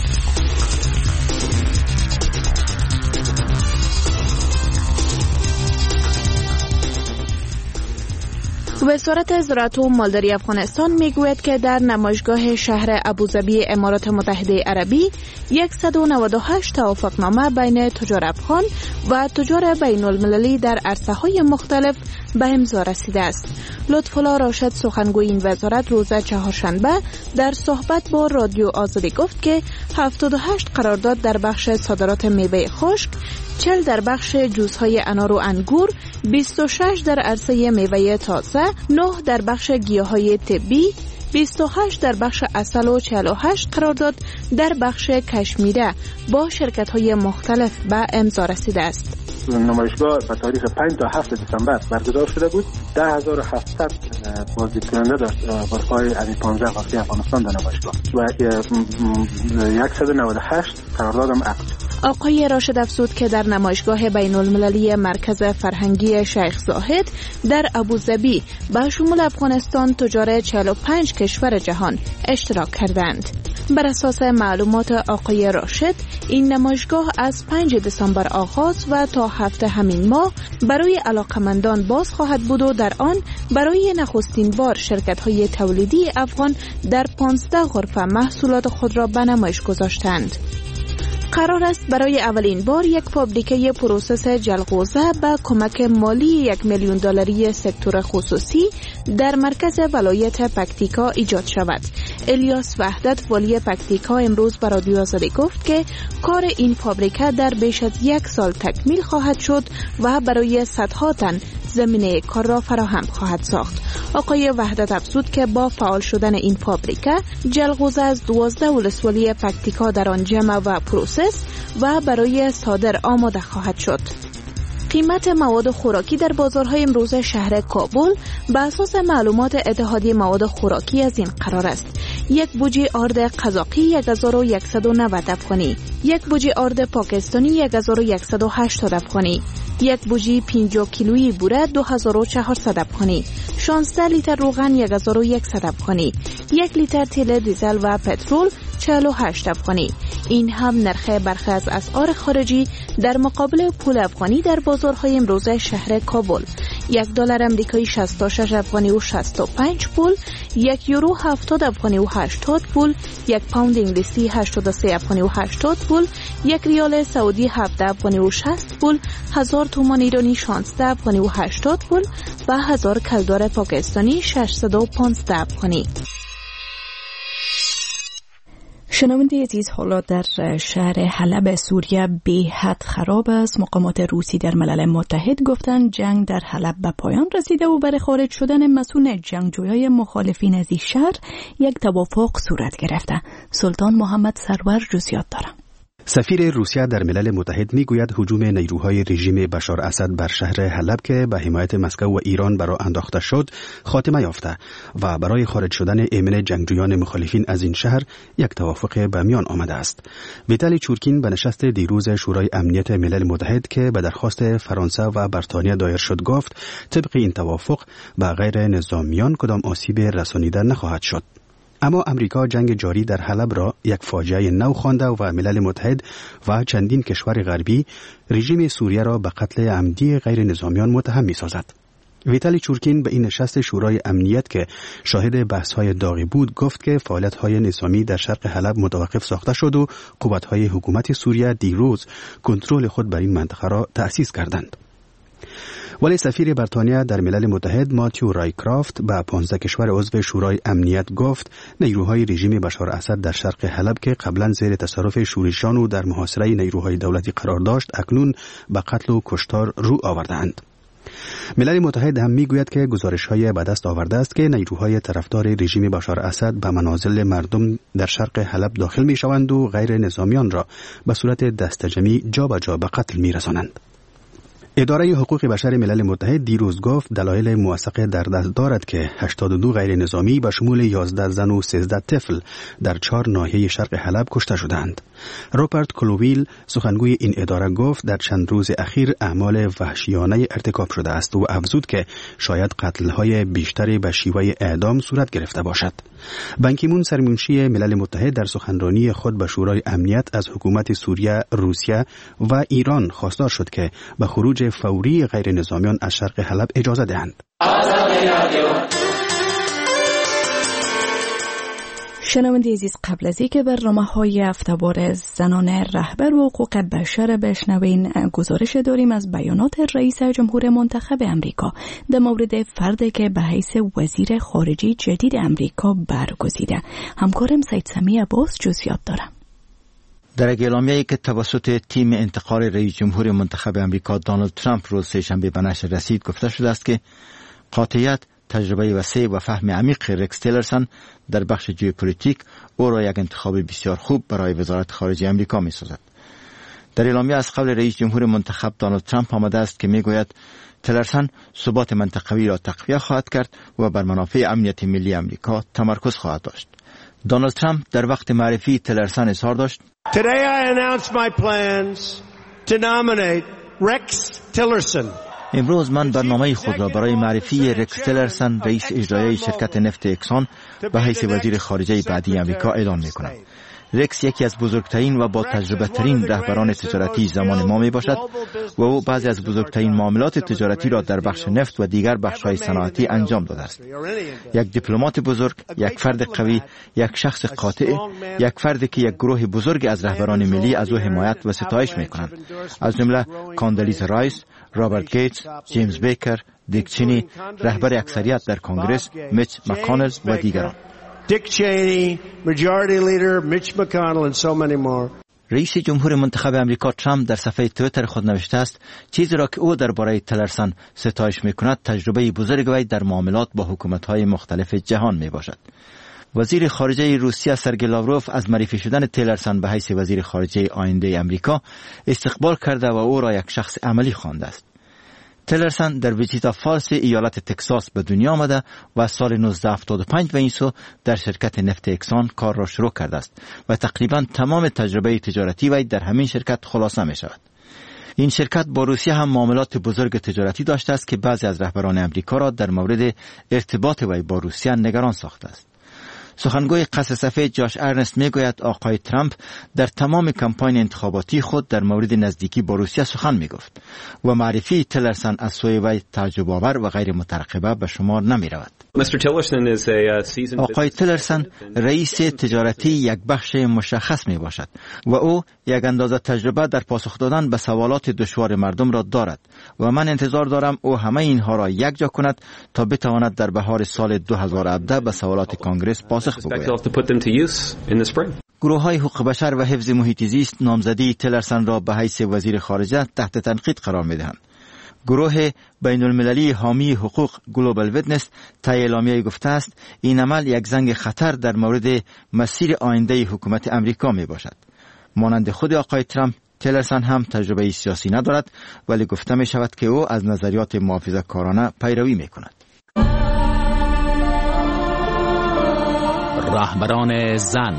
وزارت زراعت و مالداری افغانستان میگوید که در نمایشگاه شهر ابوظبی امارات متحده عربی 198 توافقنامه بین تجار افغان و تجار بین المللی در عرصه‌های مختلف به امضا رسیده است. لطف‌الله راشد سخنگوی این وزارت روز چهارشنبه در صحبت با رادیو آزادی گفت که 78 قرارداد در بخش صادرات میوه خشک، 40 در بخش جوس‌های انار و انگور، 26 در عرصه میوه تازه، 9 در بخش گیاهای طبی، 28 در بخش عسل و 48 قرارداد در بخش کشمیره با شرکت‌های مختلف به امضا رسیده است.
نمایشگاه به تاریخ 5 تا 7 دسامبر برگزار شده بود. 10700 بازدیدکننده داشت غرفه‌های از 15 غرفه افغانستان در نمایشگاه و 198 قرارداد هم عقد شد.
آقای راشد افزود که در نمایشگاه بین المللی مرکز فرهنگی شیخ زاهد در ابوظبی به شمول افغانستان تجار 45 کشور جهان اشتراک کردند. بر اساس معلومات آقای راشد، این نمایشگاه از 5 دسامبر آغاز و تا هفته همین ماه برای علاقمندان باز خواهد بود و در آن برای نخستین بار شرکت‌های تولیدی افغان در 15 غرفه محصولات خود را به نمایش گذاشتند. قرار است برای اولین بار یک فابریکه پروسس جلغوزه با کمک مالی $1 میلیون سکتور خصوصی در مرکز ولایت پکتیکا ایجاد شود. الیاس وحدت والی پکتیکا امروز به رادیو آزادی گفت که کار این فابریکه در بیش از 1 سال تکمیل خواهد شد و برای صدها تن زمینه کار را فراهم خواهد ساخت. آقای وحدت افزود که با فعال شدن این فابریکه جلغوزه از 12 ولسوالی پکتیکا در آن جمع و پروسس و برای صادر آماده خواهد شد. قیمت مواد خوراکی در بازارهای امروز شهر کابل بر اساس معلومات اتحادیه مواد خوراکی از این قرار است: یک بوجی آرد قزاقی 1190 افغانی، یک بوجی آرد پاکستانی 1180 افغانی، یک بوجی 50 کیلویی بوره 2400 افغانی، 16 لیتر روغن 1100 افغانی، 1 لیتر تیل دیزل و پترول 48 افغانی. این هم نرخ برخی از اسعار خارجی در مقابل پول افغانی در بازارهای امروز شهر کابل: $1 آمریکایی 66 افغانی و 65 پول، 1 یورو 70 افغانی و 80 پول، 1 پوند انگلیسی 83 افغانی و 80 پول، 1 ریال سعودی 17 افغانی و 60 پول، 1000 تومان ایرانی 16 افغانی و 80 پول و 1000 کلدار پاکستانی 615 افغانی.
شنونده عزیز، حالا در شهر حلب سوریه به حد خراب است. مقامات روسی در ملل متحد گفتند جنگ در حلب به پایان رسیده و برای خارج شدن مسئول جنگجویان مخالفین از این شهر یک توافق صورت گرفته. سلطان محمد سرور جزئیات دارد.
سفیر روسیه در ملل متحد میگوید هجوم نیروهای رژیم بشار اسد بر شهر حلب که به حمایت مسکو و ایران برای انداخته شد خاتمه یافته و برای خارج شدن ایمن جنگجویان مخالفین از این شهر یک توافق به میان آمده است. ویتالی چورکین به نشست دیروز شورای امنیت ملل متحد که به درخواست فرانسه و بریتانیا دایر شد گفت طبق این توافق به غیر نظامیان کدام آسیب رسانیده نخواهد شد. اما امریکا جنگ جاری در حلب را یک فاجعه نو خوانده و ملل متحد و چندین کشور غربی رژیم سوریه را به قتل عمدی غیر نظامیان متهم می‌سازد. ویتالی چورکین به این نشست شورای امنیت که شاهد بحث‌های داغی بود گفت که فعالیت‌های نظامی در شرق حلب متوقف ساخته شد و قوت‌های حکومت سوریه دیروز کنترل خود بر این منطقه را تأسیس کردند. ولی سفیر بریتانیا در ملل متحد ماتیو رایکرافت به 15 کشور عضو شورای امنیت گفت نیروهای رژیم بشار اسد در شرق حلب که قبلا زیر تصرف شورشیان و در محاصره نیروهای دولتی قرار داشت اکنون به قتل و کشتار رو آورده‌اند. ملل متحد هم میگوید که گزارش‌های به دست آورده است که نیروهای طرفدار رژیم بشار اسد به منازل مردم در شرق حلب داخل می‌شوند و غیر نظامیان را به صورت دسته‌جمعی جابجا به قتل می‌رسانند. اداره حقوق بشر ملل متحد دیروز گفت دلایل موثق در دست دارد که 82 غیر نظامی به شمول 11 زن و 13 طفل در 4 ناحیه شرق حلب کشته شدند. روپرت کلوویل سخنگوی این اداره گفت در چند روز اخیر اعمال وحشیانه ارتکاب شده است و افزود که شاید قتل‌های بیشتری به شیوه اعدام صورت گرفته باشد. بان کی مون سرمنشی ملل متحد در سخنرانی خود به شورای امنیت از حکومت سوریه، روسیه و ایران خواستار شد که به خروج فوری غیر نظامیان از شرق حلب اجازه دهند.
شنونده عزیز، قبل از اینکه برنامه‌های هفته‌وار زنان رهبر و حقوق بشر بشنوین، گزارش داریم از بیانات رئیس جمهور منتخب امریکا در مورد فردی که به حیث وزیر خارجه جدید امریکا برگزیده. همکارم سید سمی عباس جزئیات دارم.
در اعلامیه‌ای که توسط تیم انتقال رئیس جمهور منتخب امریکا دونالد ترامپ روز سه‌شنبه به نشر رسید گفته شده است که قاطعیت، تجربه وسیع و فهم عمیق رکس تیلرسون در بخش ژئوپلیتیک او را یک انتخاب بسیار خوب برای وزارت خارجه امریکا می‌سازد. در اعلامیه از قبل رئیس جمهور منتخب دونالد ترامپ آمده است که می‌گوید تیلرسون ثبات منطقوی را تقویت خواهد کرد و بر منافع امنیت ملی امریکا تمرکز خواهد داشت. دونالد ترامپ در وقت معرفی تیلرسون اظهار داشت:
Today I announce my plans to nominate Rex Tillerson
امروز من برنامه خود را برای معرفی رکس تیلرسن رئیس اجرایی شرکت نفت اکسون به حیث وزیر خارجه بعدی امریکا اعلان می‌کنم. رکس یکی از بزرگترین و با تجربه ترین رهبران تجارتی زمان ما می باشد و او بعضی از بزرگترین معاملات تجارتی را در بخش نفت و دیگر بخش‌های صنعتی انجام داده است. یک دیپلمات بزرگ، یک فرد قوی، یک شخص قاطع، یک فردی که یک گروه بزرگ از رهبران ملی از او حمایت و ستایش می‌کنند، از جمله کاندلیزا رایس، رابرت گیتس، جیمز بیکر، دیک چینی، رهبر اکثریت در کنگره، میچ مکانل و دیگران.
Dick Cheney, Majority Leader Mitch McConnell and so many more.
رئیس جمهور منتخب امریکا ترامپ در صفحه توییتر خود نوشته است چیزی را که او درباره تیلرسن ستایش می‌کند تجربه بزرگ وی در معاملات با حکومت‌های مختلف جهان میباشد. وزیر خارجه روسیه سرگئی لاوروف از معرفی شدن تیلرسن به حیث وزیر خارجه آینده امریکا استقبال کرده و او را یک شخص عملی خوانده است. تیلرسن در ویچیتا فالس ایالت تکساس به دنیا آمده و از سال 1975 به این سو در شرکت نفت اکسون کار را شروع کرده است و تقریبا تمام تجربه تجارتی وی در همین شرکت خلاصه می شود. این شرکت با روسیه هم معاملات بزرگ تجارتی داشته است که بعضی از رهبران امریکا را در مورد ارتباط وی با روسیه نگران ساخته است. سخنگوی قصر سفید جاش ارنست میگوید آقای ترامپ در تمام کمپاین انتخاباتی خود در مورد نزدیکی با روسیه سخن میگفت و معرفی تیلرسن از سوی وی تعجب آور و غیر مترقبه به شمار نمی رود. آقای تیلرسن رئیس تجارتی یک بخش مشخص می باشد و او یک اندازه تجربه در پاسخ دادن به سوالات دشوار مردم را دارد و من انتظار دارم او همه اینها را یک جا کند تا بتواند در بهار سال 2017 به سوالات کانگرس پاسخ بگوید. گروه های حقوق بشر و حفظ محیط زیست نامزدی تیلرسن را به حیث وزیر خارجه تحت تنقید قرار می دهند. گروه بین المللی حامی حقوق گلوبال ویتنس طی اعلامیه گفته است این عمل یک زنگ خطر در مورد مسیر آینده حکومت امریکا می باشد. مانند خود آقای ترامپ، تیلرسن هم تجربه سیاسی ندارد ولی گفته می شود که او از نظریات محافظه‌کارانه پیروی می کند.
رهبران زن.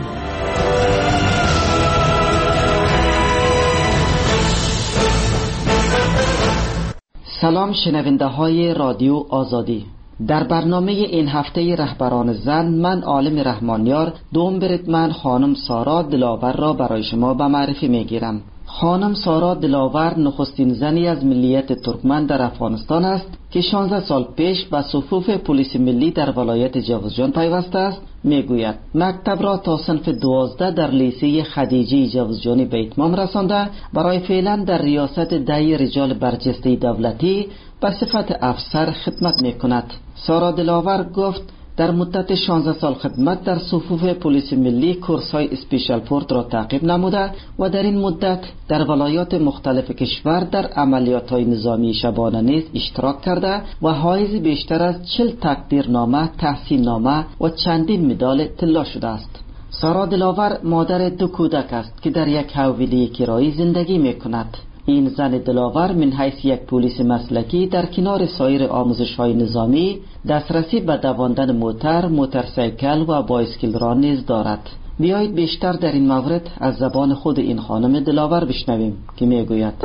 سلام شنونده های رادیو آزادی. در برنامه این هفته رهبران زن من عالم رحمانیار دوم بریدمن خانم سارا دلاور را برای شما به معرفی میگیرم. خانم سارا دلاور نخستین زنی از ملیت ترکمن در افغانستان است که 16 سال پیش به صفوف پلیس ملی در ولایت جوزجان پیوسته است. میگوید مکتب را تا صنف 12 در لیسه خدیجه جوزجانی به اتمام رسانده برای فعلا در ریاست دهی رجال برجسته دولتی به صفت افسر خدمت میکند. سارا دلاور گفت در مدت 16 سال خدمت در صفوف پلیس ملی کورس‌های اسپیشال فورس را تعقیب نموده و در این مدت در ولایات مختلف کشور در عملیات‌های نظامی شبانه نیز اشتراک کرده و حائز بیشتر از 40 تقدیرنامه، تحسین‌نامه و چندین مدال طلا شده است. سارا دلاور مادر 2 کودک است که در یک حویلی کرایی زندگی می‌کند. این زن دلاور من حیث یک پلیس مسلکی در کنار سایر آموزش‌های نظامی دسترسی به دواندن موتر، موتورسیکل و بایسکل را نیز دارد. بیایید بیشتر در این مورد از زبان خود این خانم دلاور بشنویم که میگوید: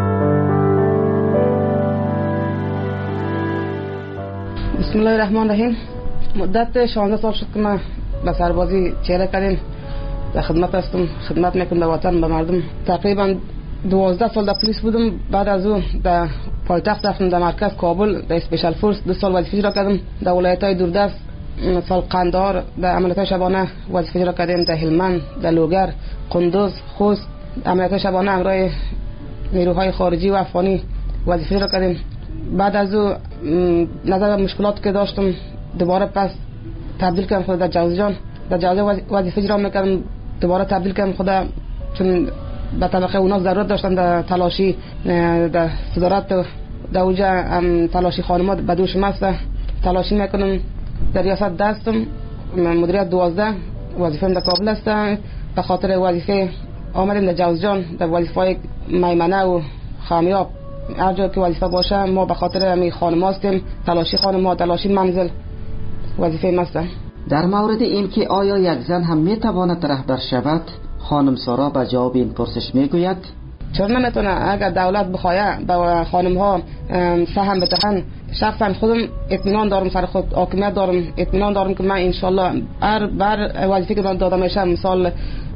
بسم الله الرحمن الرحیم. مدت 16 سال شد که من به سربازی چهره کردیم در خدمت هستم، خدمت میکنم به وطن، به مردم. تقریبا 12 سال در پلیس بودم. بعد از اون در پایتخت رفتم در مرکز کابل در اسپیشال فورس 2 سال وظیفه اجرا کردم. در ولایت‌های دوردست مثل قندهار در عملیات شبانه وظیفه اجرا کردیم، در هلمند، در لوگر، قندوز، خوست عملیات شبانه همراه نیروهای خارجی و افغانی وظیفه اجرا کردیم. بعد از اون نظر مشکلات که داشتم دوباره پس تبدیل کردم خود در جوزجان. در جوزجان وظیفه اجرا می‌کردم، دوباره تبدیل کردم خود چون به طبقه اونا ضرورت داشتن در تلاشی در صدارت در اوجه تلاشی خانمات بدوش مسته تلاشی میکنم. در ریاست دستم مدیریت 12 وظیفه در کابل هستم. به خاطر وظیفه آمدیم در جوزجان در وظیفه میمنه و خامیاب هر جا که وظیفه باشه ما به خاطر همین خانم هستیم، تلاشی خانمات، تلاشی منزل وظیفه مسته.
در مورد این که آیا یک زن هم میتواند رهبر شود، خانم سارا به جواب این پرسش میگوید:
چرا نمیتونه؟ اگر دولت بخواه به خانم ها سهم بدهن، شخصا خودم اطمینان دارم، سر خود حاکمیت دارم، اطمینان دارم که من انشالله بر وظیفه که داده میشه، مثال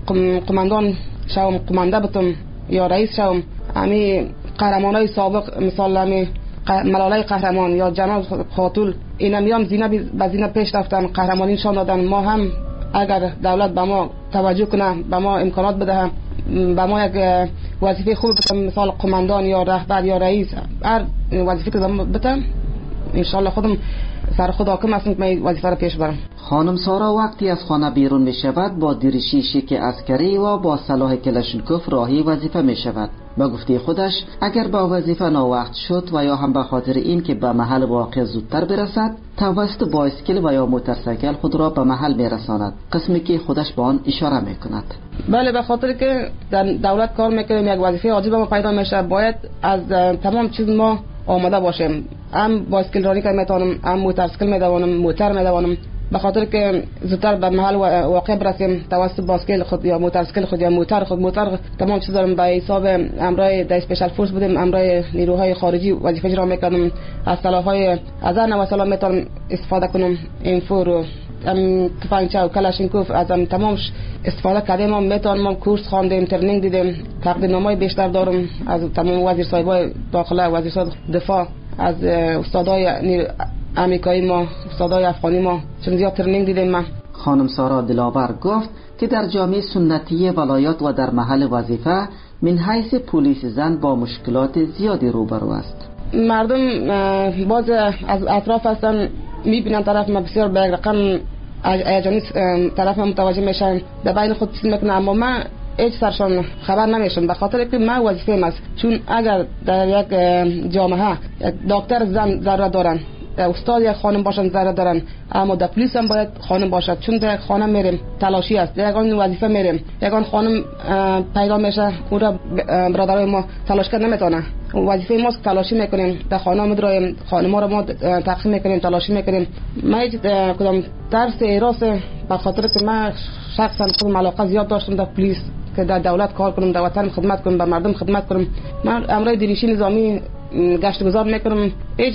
قماندان شوم، قمانده بتم یا رئیس شوم، امی قهرمانای سابق مثال امی ملاله قهرمان یا جناب خاتون اینا میام زینه پیش رفتن، قهرمانی نشان دادن. ما هم اگر دولت به ما توجه کنه، به ما امکانات بده، به ما یک وظیفه خوب بده، مثال قماندان یا رهبر یا رئیس، هر وظیفه که بده انشالله خودم سر خود حاکم هستم که من وظیفه را پیش برم.
خانم سارا وقتی از خانه بیرون می شود با دریشی شیک عسکری و با سلاح کلاشینکوف راهی وظیفه می شود. با گفته خودش اگر با وظیفه ناوقت شد و یا هم به خاطر این که به محل واقع زودتر برسد، توسط بایسکل و یا موتورسیکل خود را به محل می رساند، قسمی که خودش به آن اشاره می کند.
بله، به خاطر که در دولت کار میکنیم، یک وظیفه عاجل به ما پیدا میشه، باید از تمام چیز ما آماده باشیم. هم بایسکل رانی که میتونم، هم موتورسیکل میدوانم، موتور میدوانم، به خاطر که زودتر به محل واقع برسیم توسط بایسکل خود یا موتورسیکل خود یا موتور خود. موتور تمام چیز دارم، به حساب امرای د اسپیشال فورس بودیم، امرای نیروهای خارجی وظیفه اجرا میکردم، از سلاح‌های از نوع سلاح میتونم استفاده کنم، اینفور تفنگچه و کلاشینکوف از تمام استفاده کردیم. ما میتونم کورس خواندیم، ترنینگ دیدیم، تقدیرنامه بیشتر دارم از تمام وزیر صاحبای داخله، وزیر صاحب دفاع، از استادای امریکایی ما، استادای افغانی ما، چون زیاد ترنینگ دیدیم. ما
خانم سارا دلاور گفت که در جامعه سنتی ولایات و در محل وظیفه من حیث پلیس زن با مشکلات زیادی روبرو است.
مردم باز از اطراف هستن، میبینن طرف ما بسیار به یک رقم هیجانی طرف ما متوجه میشن، در بین خود چیز میکنن، اما من هیچ سرشان خبر نمیشم، به خاطر که من وظیفه است. چون اگر در یک جامعه یک دکتر زن ضرورت دارن، استاد یک خانم باشن ضرورت دارن، اما در پلیس هم باید خانم باشد، چون در خانه میریم تلاشی است، در یگان وظیفه میریم، یگان خانم پیدا میشه، اون را برادرای ما تلاش کرد نمیتونه. وظیفه ماست تلاشی میکنیم، در خانه میدرایم، خانم‌ها را ما تقسیم میکنیم، تلاشی میکنیم. من کدام درس راست، به خاطر که من شخصا خودم علاقه زیاد داشتم در پلیس که در دولت کار کنم، در وطن خدمت کنم، به مردم خدمت کنم. من امرای دریشی نظامی گشت گذار میکنم، هیچ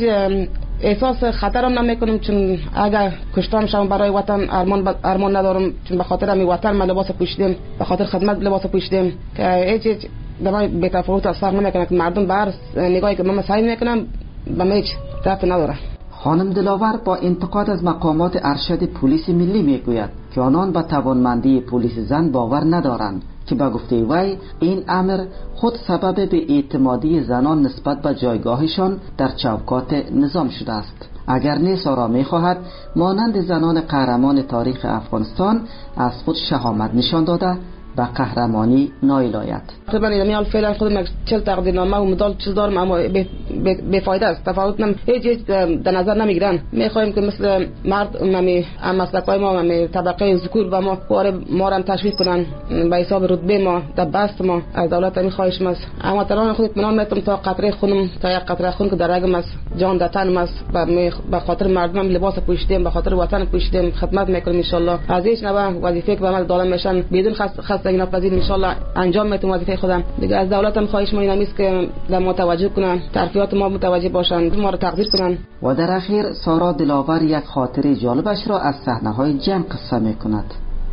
احساس خطرم نمیکنم، چون اگر کشتم شوم برای وطن ارمان ندارم، چون به خاطر همین وطن من لباس پوشیدم، به خاطر خدمت لباس پوشیدم که هیچ دمای بی‌تفاوت از فرق نمیکنه که مردم بر نگاهی که من سعی میکنم به من هیچ ربط نداره.
خانم دلاور با انتقاد از مقامات ارشد پلیس ملی میگوید که آنان به توانمندی پلیس زن باور ندارند که به گفته وی این امر خود سبب به اعتمادی زنان نسبت به جایگاهشان در چوکات نظام شده است. اگر نه سارا می‌خواهد مانند زنان قهرمان تاریخ افغانستان از خود شهامت نشان داده و قهرمانی نایل آید.
طبعا اینا فعلا خودم 40 تقدیرنامه و مدال چیز دارم، اما بی‌فایده است، تفاوت هیچ در نظر نمیگیرن. میخوایم که مثل مرد مسلکای ما طبقه ذکور و ما را تشویق کنن به حساب رتبه ما در بست ما. از دولت همین خواهش است، اما تران خود اطمینان میتونم تا قطره خونم، تا یک قطره خون که در رگم است، جان در تنم است، به خاطر مردم لباس پوشیدم، به خاطر وطن پوشیدم، خدمت میکنم. ان شاء الله از هیچ نوع وظیفه که به من داده میشن بدون خستگی ناپذیر ان شاء الله انجام میتونم وظیفه خودم. دیگه از دولت هم خواهش ما این است که در ما توجه کنن، ترفیعات ما متوجه باشن، ما رو تقدیر کنن.
و در اخیر سارا دلاور یک خاطره جالبش را از صحنه‌های جنگ قصه میکند.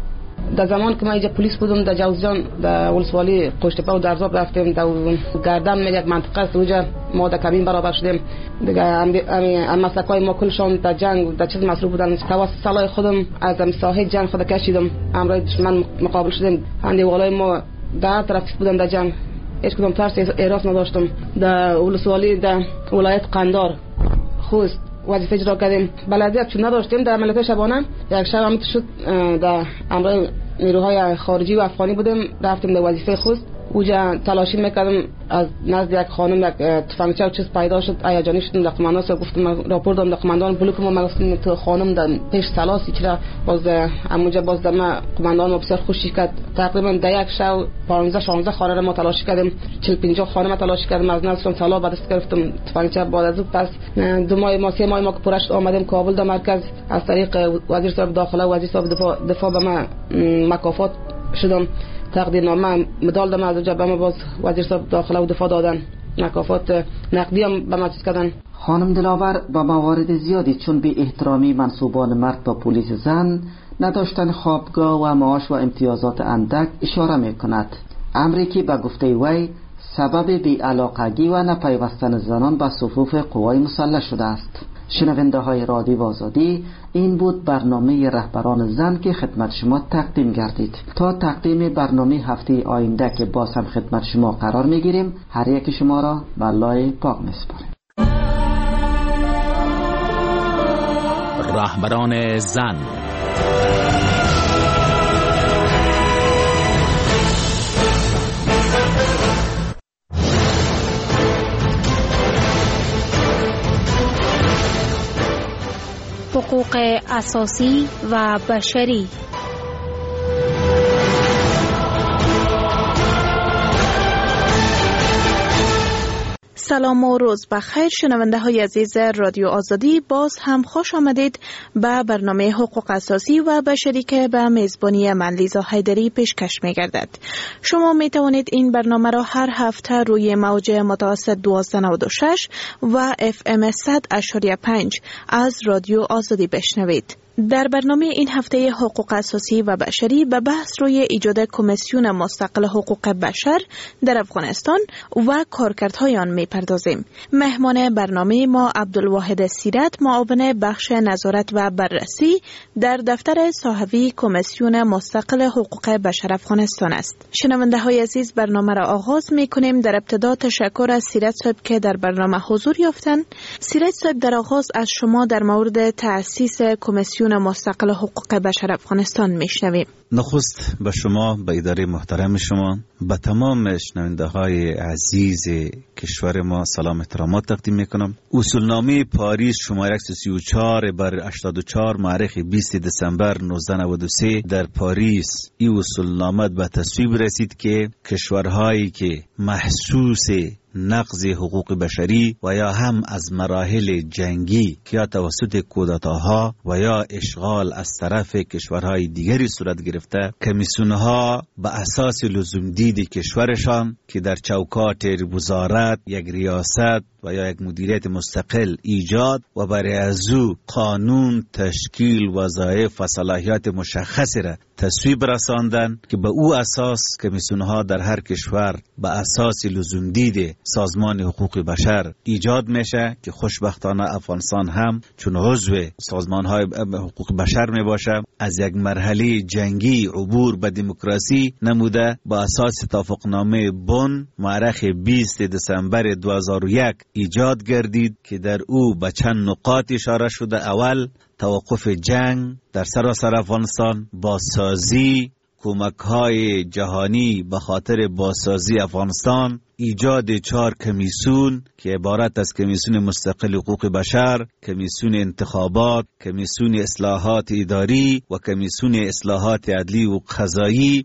در زمان که ما اینجا پلیس بودم در جوزجان، در ولسوالی قشتپا و درزاب رفتیم، در گردن یک منطقه است، اونجا ما در کابین برابر شدیم. دیگه هم مسلکای ما کلشان در جنگ در چیز مصروف بودن. توسط سلاح خودم از ساحه جنگ خود کشیدم، امرای دشمن مقابل شدیم. اندیوالای ما در طرف بودن در جنگ، هیچ کدام ترس احساس نداشتم. در ولسوالی در ولایت قندار خوست وظیفه اجرا کردیم. بلدیت چون نداشتیم، در عملیات شبانه یک شب هم شد در امرای نیروهای خارجی و افغانی بودیم، رفتیم در وظیفه خوست. اونجا تلاشی میکردم، از نزد یک خانم یک تفنگچه و چیز پیدا شد، هیجانی شدم. در قماندان صاحب گفتم، راپور دادم در قماندان بلوک ما، گفتم تو خانم در پیش سلاسی چرا باز همونجا باز در ما قماندان ما بسیار خوشی کرد. تقریبا در یک شب 15-16 خانه را ما تلاشی کردیم، 40-50 خانه تلاشی کردیم، از نزدشون سلا به دست گرفتم تفنگچه. بعد از اون پس 2 ماه 3 ماه ما که پرش آمدیم کابل در مرکز، از طریق وزیر صاحب داخله و وزیر صاحب دفاع به ما مکافات شدم. تقدیرنامه مدال دادن از اونجا به ما باز وزیر صاحب داخله و دفاع دادن، مکافات نقدی هم به ما چیز کردن.
خانم دلاور با موارد زیادی چون بی احترامی منصوبان مرد با پلیس زن، نداشتن خوابگاه و معاش و امتیازات اندک اشاره می کند. امری که به گفته وی سبب بی‌علاقگی و نپیوستن زنان به صفوف قوای مسلح شده است. شنونده های رادیو آزادی، این بود برنامه رهبران زن که خدمت شما تقدیم گردید. تا تقدیم برنامه هفته آینده که باز هم خدمت شما قرار میگیریم، هر یک شما را به الله پاک میسپاریم.
رهبران زن.
حقوق اساسی و بشری.
سلام و روز بخیر شنونده های عزیز رادیو آزادی، باز هم خوش آمدید به برنامه حقوق اساسی و بشری که به میزبانی من لیزا حیدری پیشکش می گردد. شما می توانید این برنامه را هر هفته روی موج متوسط 1296 و FM 100.5 از رادیو آزادی بشنوید. در برنامه این هفته حقوق اساسی و بشری به بحث روی ایجاد کمیسیون مستقل حقوق بشر در افغانستان و کارکردهای آن می‌پردازیم. مهمان برنامه ما عبدالواحد سیرت، معاون بخش نظارت و بررسی در دفتر صاحبی کمیسیون مستقل حقوق بشر افغانستان است. شنونده های عزیز، برنامه را آغاز می‌کنیم. در ابتدا تشکر از سیرت صاحب که در برنامه حضور یافتند. سیرت صاحب، در آغاز از شما در مورد تأسیس کمیسیون مستقل حقوق بشر افغانستان میشنویم.
نخست به شما، به اداره محترم شما، به تمام شنونده های عزیز کشور ما سلام احترامات تقدیم میکنم. اصولنامه پاریس شماره 134 بر 84 مورخ 20 دسامبر 1993 در پاریس این اصولنامه به تصویب رسید که کشورهایی که محسوس نقض حقوق بشری و یا هم از مراحل جنگی که یا توسط کودتاها و یا اشغال از طرف کشورهای دیگری صورت گرفته، کمیسیونها به اساس لزوم دید کشورشان که در چوکات وزارت یک ریاست و یا یک مدیریت مستقل ایجاد و برای از او قانون، تشکیل، وظایف و صلاحیات مشخصی را تصویب رساندن که به او اساس کمیسیونها در هر کشور به اساس لزوم دید سازمان حقوق بشر ایجاد میشه که خوشبختانه افغانستان هم چون عضو سازمانهای حقوق بشر می باشه از یک مرحله جنگی عبور به دموکراسی نموده با اساس توافقنامه بن مورخ 20 دسامبر 2001 ایجاد گردید که در او به چند نقاط اشاره شده. اول، توقف جنگ در سراسر افغانستان، بازسازی کمک‌های جهانی به خاطر بازسازی افغانستان، ایجاد 4 کمیسیون که عبارت از کمیسیون مستقل حقوق بشر، کمیسیون انتخابات، کمیسیون اصلاحات اداری و کمیسیون اصلاحات عدلی و قضایی،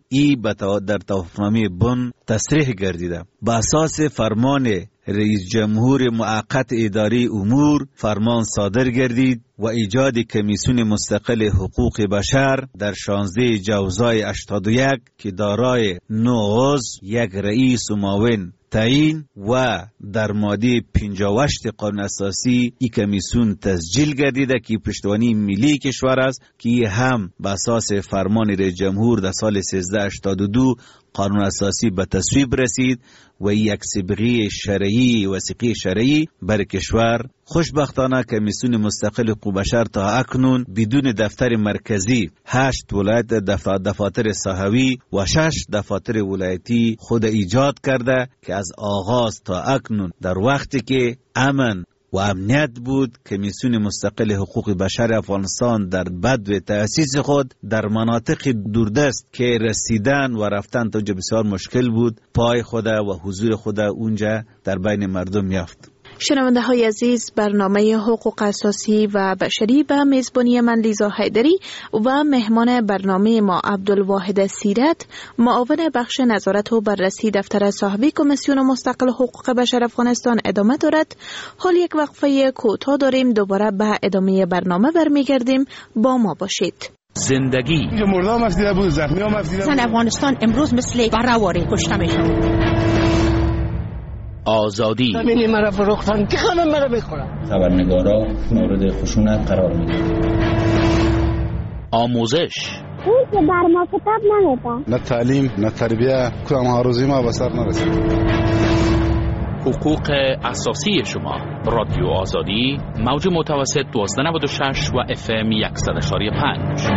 در توافقنامه بن تصریح گردیده. با اساس فرمان رئیس جمهور موقت اداری امور فرمان صادر گردید و ایجاد کمیسیون مستقل حقوق بشر در 16 جوزای 81 که دارای 9 عضو، یک رئیس و معاون تعیین و در ماده 58 قانون اساسی این کمیسیون تسجیل گردیده که پشتوانی ملی کشور است که هم به اساس فرمان رئیس جمهور در سال 1382 قانون اساسی به تصویب رسید و یک سابقه شرعی وثیقه شرعی بر کشور. خوشبختانه کمیسیون مستقل حقوق بشر تا اکنون بدون دفتر مرکزی 8 ولایت دفاتر ساحوی و 6 دفاتر ولایتی خود ایجاد کرده که از آغاز تا اکنون در وقتی که امن و امنیت بود، کمیسیون مستقل حقوق بشر افغانستان در بدو تأسیس خود در مناطق دوردست که رسیدن و رفتن تا اونجا بسیار مشکل بود، پای خود و حضور خود اونجا در بین مردم یافت.
شنونده های عزیز، برنامه حقوق اساسی و بشری به میزبانی من لیزا حیدری و مهمان برنامه ما عبدالواحد سیرت، معاون بخش نظارت و بررسی دفتر صاحبی کمیسیون مستقل حقوق بشر افغانستان ادامه دارد. حال یک وقفه کوتاه داریم، دوباره به ادامه برنامه برمیگردیم. با ما باشید.
زندگی.
مردم افزیده بود، زخمی هم افزیده بود.
افغانستان امروز مثل برآوری کشته میشه.
آزادی.
زمینی مرا فروختن که همه مرا بخورن.
خبرنگارا مورد خشونت قرار میدن.
آموزش.
اون که بر ما کتاب نمیده.
نه تعلیم، نه تربیه، کدام هاروزی ما به سر نرسید.
حقوق اساسی شما. رادیو آزادی، موج متوسط 1296 و FM 100.5.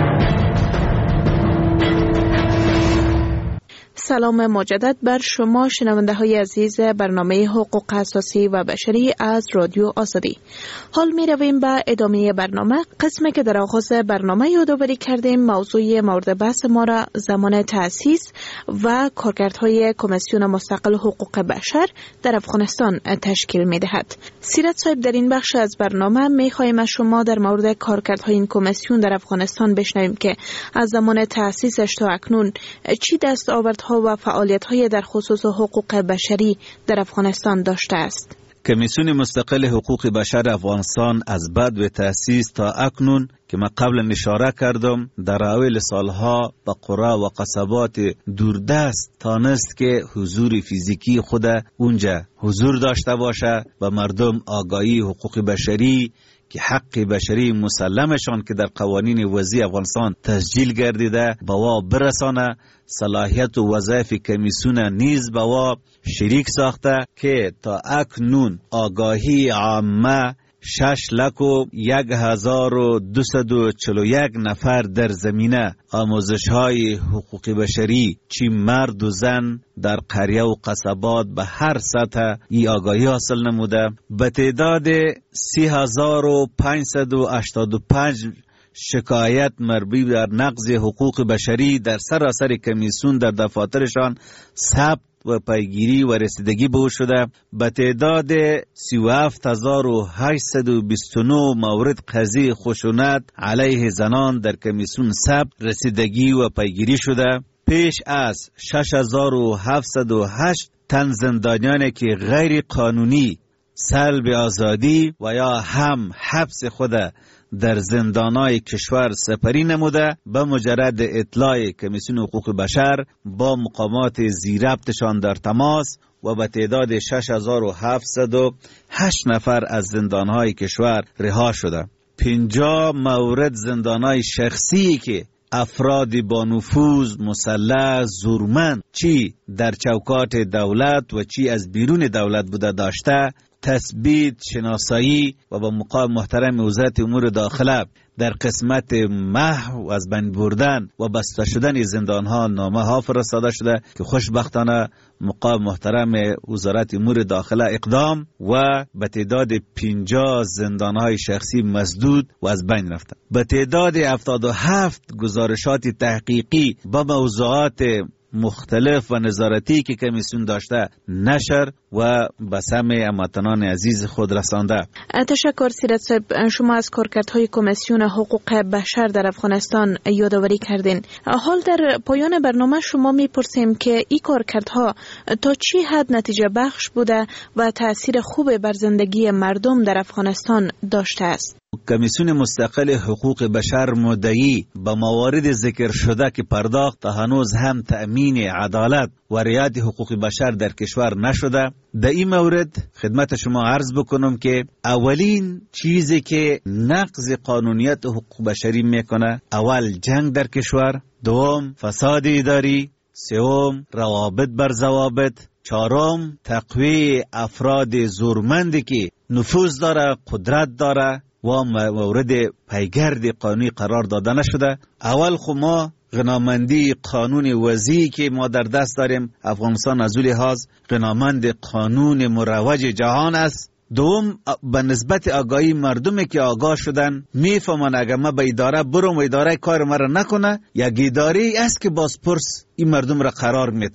سلام مجدد بر شما شنونده های عزیز برنامه حقوق اساسی و بشری از رادیو آزادی. حال می رویم به ادامه برنامه. قسمی که در آغاز برنامه یادآوری کردیم موضوع مورد بحث ما را زمان تأسیس و کارکردهای کمیسیون مستقل حقوق بشر در افغانستان تشکیل می دهد. سیرت صاحب، در این بخش از برنامه می خواهیم از شما در مورد کارکردهای این کمیسیون در افغانستان بشنویم که از زمان تأسیسش تا اکنون چی دستاوردها و فعالیت‌های در خصوص حقوق بشری در افغانستان داشته است.
کمیسیون مستقل حقوق بشر افغانستان از بعد به تأسیس تا اکنون که من قبل اشاره کردم در اوایل سالها به قرا و قصبات دوردست تانست که حضور فیزیکی خود اونجا حضور داشته باشه و مردم آگاهی حقوق بشری که حق بشری مسلمشان که در قوانین وضعی افغانستان تسجیل گردیده به وا برسانه. صلاحیت و وظایف کمیسیون نیز به وا شریک ساخته که تا اکنون آگاهی عامه 6,01,241 نفر در زمینه آموزش های حقوق بشری چی مرد و زن در قریه و قصبات به هر سطح ای آگاهی حاصل نموده. به تعداد 30,585 شکایت مربوط در نقض حقوق بشری در سراسر کمیسیون در دفاترشان ثبت و پیگیری و رسیدگی به او شده. به تعداد 37,829 مورد قضیه خشونت علیه زنان در کمیسیون ثبت، رسیدگی و پیگیری شده. پیش از 6,708 تن زندانیانی که غیر قانونی سلب آزادی و یا هم حبس خود در زندانهای کشور سپری نموده. به مجرد اطلاع کمیسیون حقوق بشر با مقامات زیربطشان در تماس و به تعداد 6,708 نفر از زندانهای کشور رها شده. 50 مورد زندانهای شخصی که افراد با نفوذ، مسلح، زورمند چی در چوکات دولت و چی از بیرون دولت بوده داشته تثبیت، شناسایی و با مقام محترم وزارت امور داخله در قسمت محو از بین بردن و بسته شدن زندانها نامه ها فرستاده شده که خوشبختانه مقام محترم وزارت امور داخله اقدام و به تعداد 50 زندانهای شخصی مسدود و از بین رفته. به تعداد 77 گزارشات تحقیقی با موضوعات مختلف و نظارتی که کمیسیون داشته نشر و به سمع هموطنان عزیز خود رسانده.
تشکر سیرت صاحب. شما از کارکردهای کمیسیون حقوق بشر در افغانستان یادآوری کردین. حال در پایان برنامه شما میپرسیم که این کارکردها تا چی حد نتیجه بخش بوده و تأثیر خوب بر زندگی مردم در افغانستان داشته است.
کمیسیون مستقل حقوق بشر مدعی به موارد ذکر شده که پرداخت تا هنوز هم تأمین عدالت و رعایت حقوق بشر در کشور نشده. در این مورد خدمت شما عرض بکنم که اولین چیزی که نقض قانونیت حقوق بشری میکنه اول جنگ در کشور، دوم فساد اداری، سوم روابط بر ضوابط، چهارم تقویه افراد زورمندی که نفوذ داره، قدرت داره و مورد پیگرد قانونی قرار داده نشده. اول خو ما غنامندی قانون وضعی که ما در دست داریم افغانستان از اون لحاظ غنامند قانون مروج جهان است. دوم به نسبت آگاهی مردمی که آگاه شدن میفهمن اگر ما به اداره برم و اداره کار مرا نکنه یک اداره است که بازپرس این مردم را قرار میده.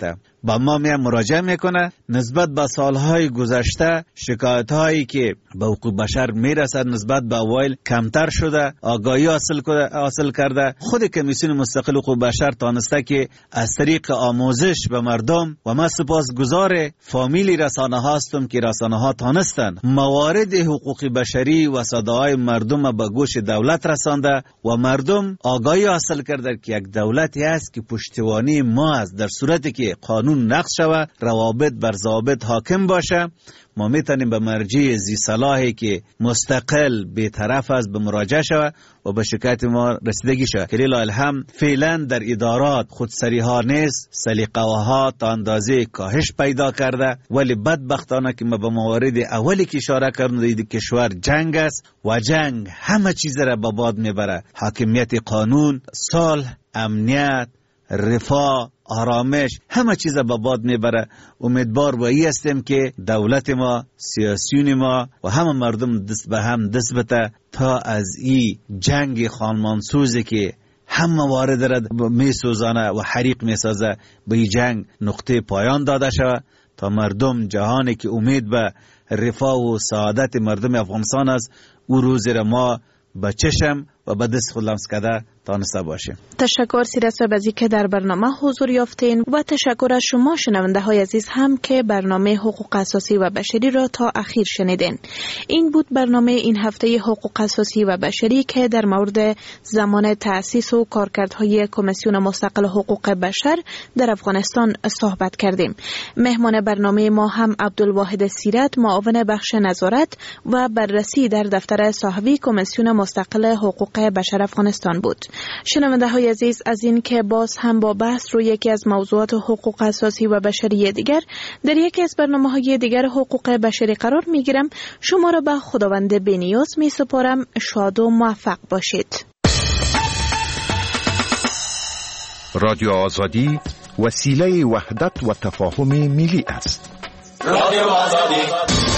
با ما مراجعه میکنه نسبت به سالهای گذشته شکایت هایی که به حقوق بشر میرسد نسبت به اوایل کمتر شده، آگاهی حاصل کرده. خود کمیسیون مستقل حقوق بشر تانسته که از طریق آموزش به مردم و من سپاسگزار فامیلی رسانه هستم که رسانه ها تانستن موارد حقوق بشری و صداهای مردم به گوش دولت رسانده و مردم آگاهی حاصل کرده که یک دولتی است که پشتیبانی ما است. در صورتی که قانون نقض شود، روابط بر ضوابط حاکم باشه، ما میتونیم به مرجع ذی صلاحی که مستقل بی‌طرف است به مراجعه شود و به شکایت ما رسیدگی شود. که لله الحمد فعلا در ادارات خودسری ها نیست، سلیقه ها تا اندازه کاهش پیدا کرده، ولی بدبختانه که ما به موارد اولی که اشاره کردم دید کشور جنگ است و جنگ همه چیز را به باد میبره. حاکمیت قانون، صلح، امنیت، رفاه، آرامش، همه چیز به باد میبره. امیدوار به این هستیم که دولت ما، سیاسیون ما و همه مردم دست به هم دست بده تا از این جنگ خانمانسوزی که همه وارد را میسوزانه و حریق میسازه به این جنگ نقطه پایان داده شود تا مردم جهانی که امید به رفاه و سعادت مردم افغانستان است او روز را ما به چشم و به دست خود لمس کرده تانسته باشیم.
تشکر سیرسه بازی که در برنامه حضور یافتین و تشکر از شما شنونده های عزیز هم که برنامه حقوق اساسی و بشری را تا اخیر شنیدین. این بود برنامه این هفته حقوق اساسی و بشری که در مورد زمان تأسیس و کارکردهای کمیسیون مستقل حقوق بشر در افغانستان صحبت کردیم. مهمان برنامه ما هم عبدالواحد سیرت، معاون بخش نظارت و بررسی در دفتر صاحبی کمیسیون مستقل حقوق بشر افغانستان بود. شنونده های عزیز، از این که باز هم با بحث روی یکی از موضوعات حقوق اساسی و بشری دیگر در یکی از برنامه های دیگر حقوق بشری قرار می گیرم. شما را به خداوند بی‌نیاز می سپارم. شاد و موفق باشید.
رادیو آزادی وسیله وحدت و تفاهم ملی است. رادیو آزادی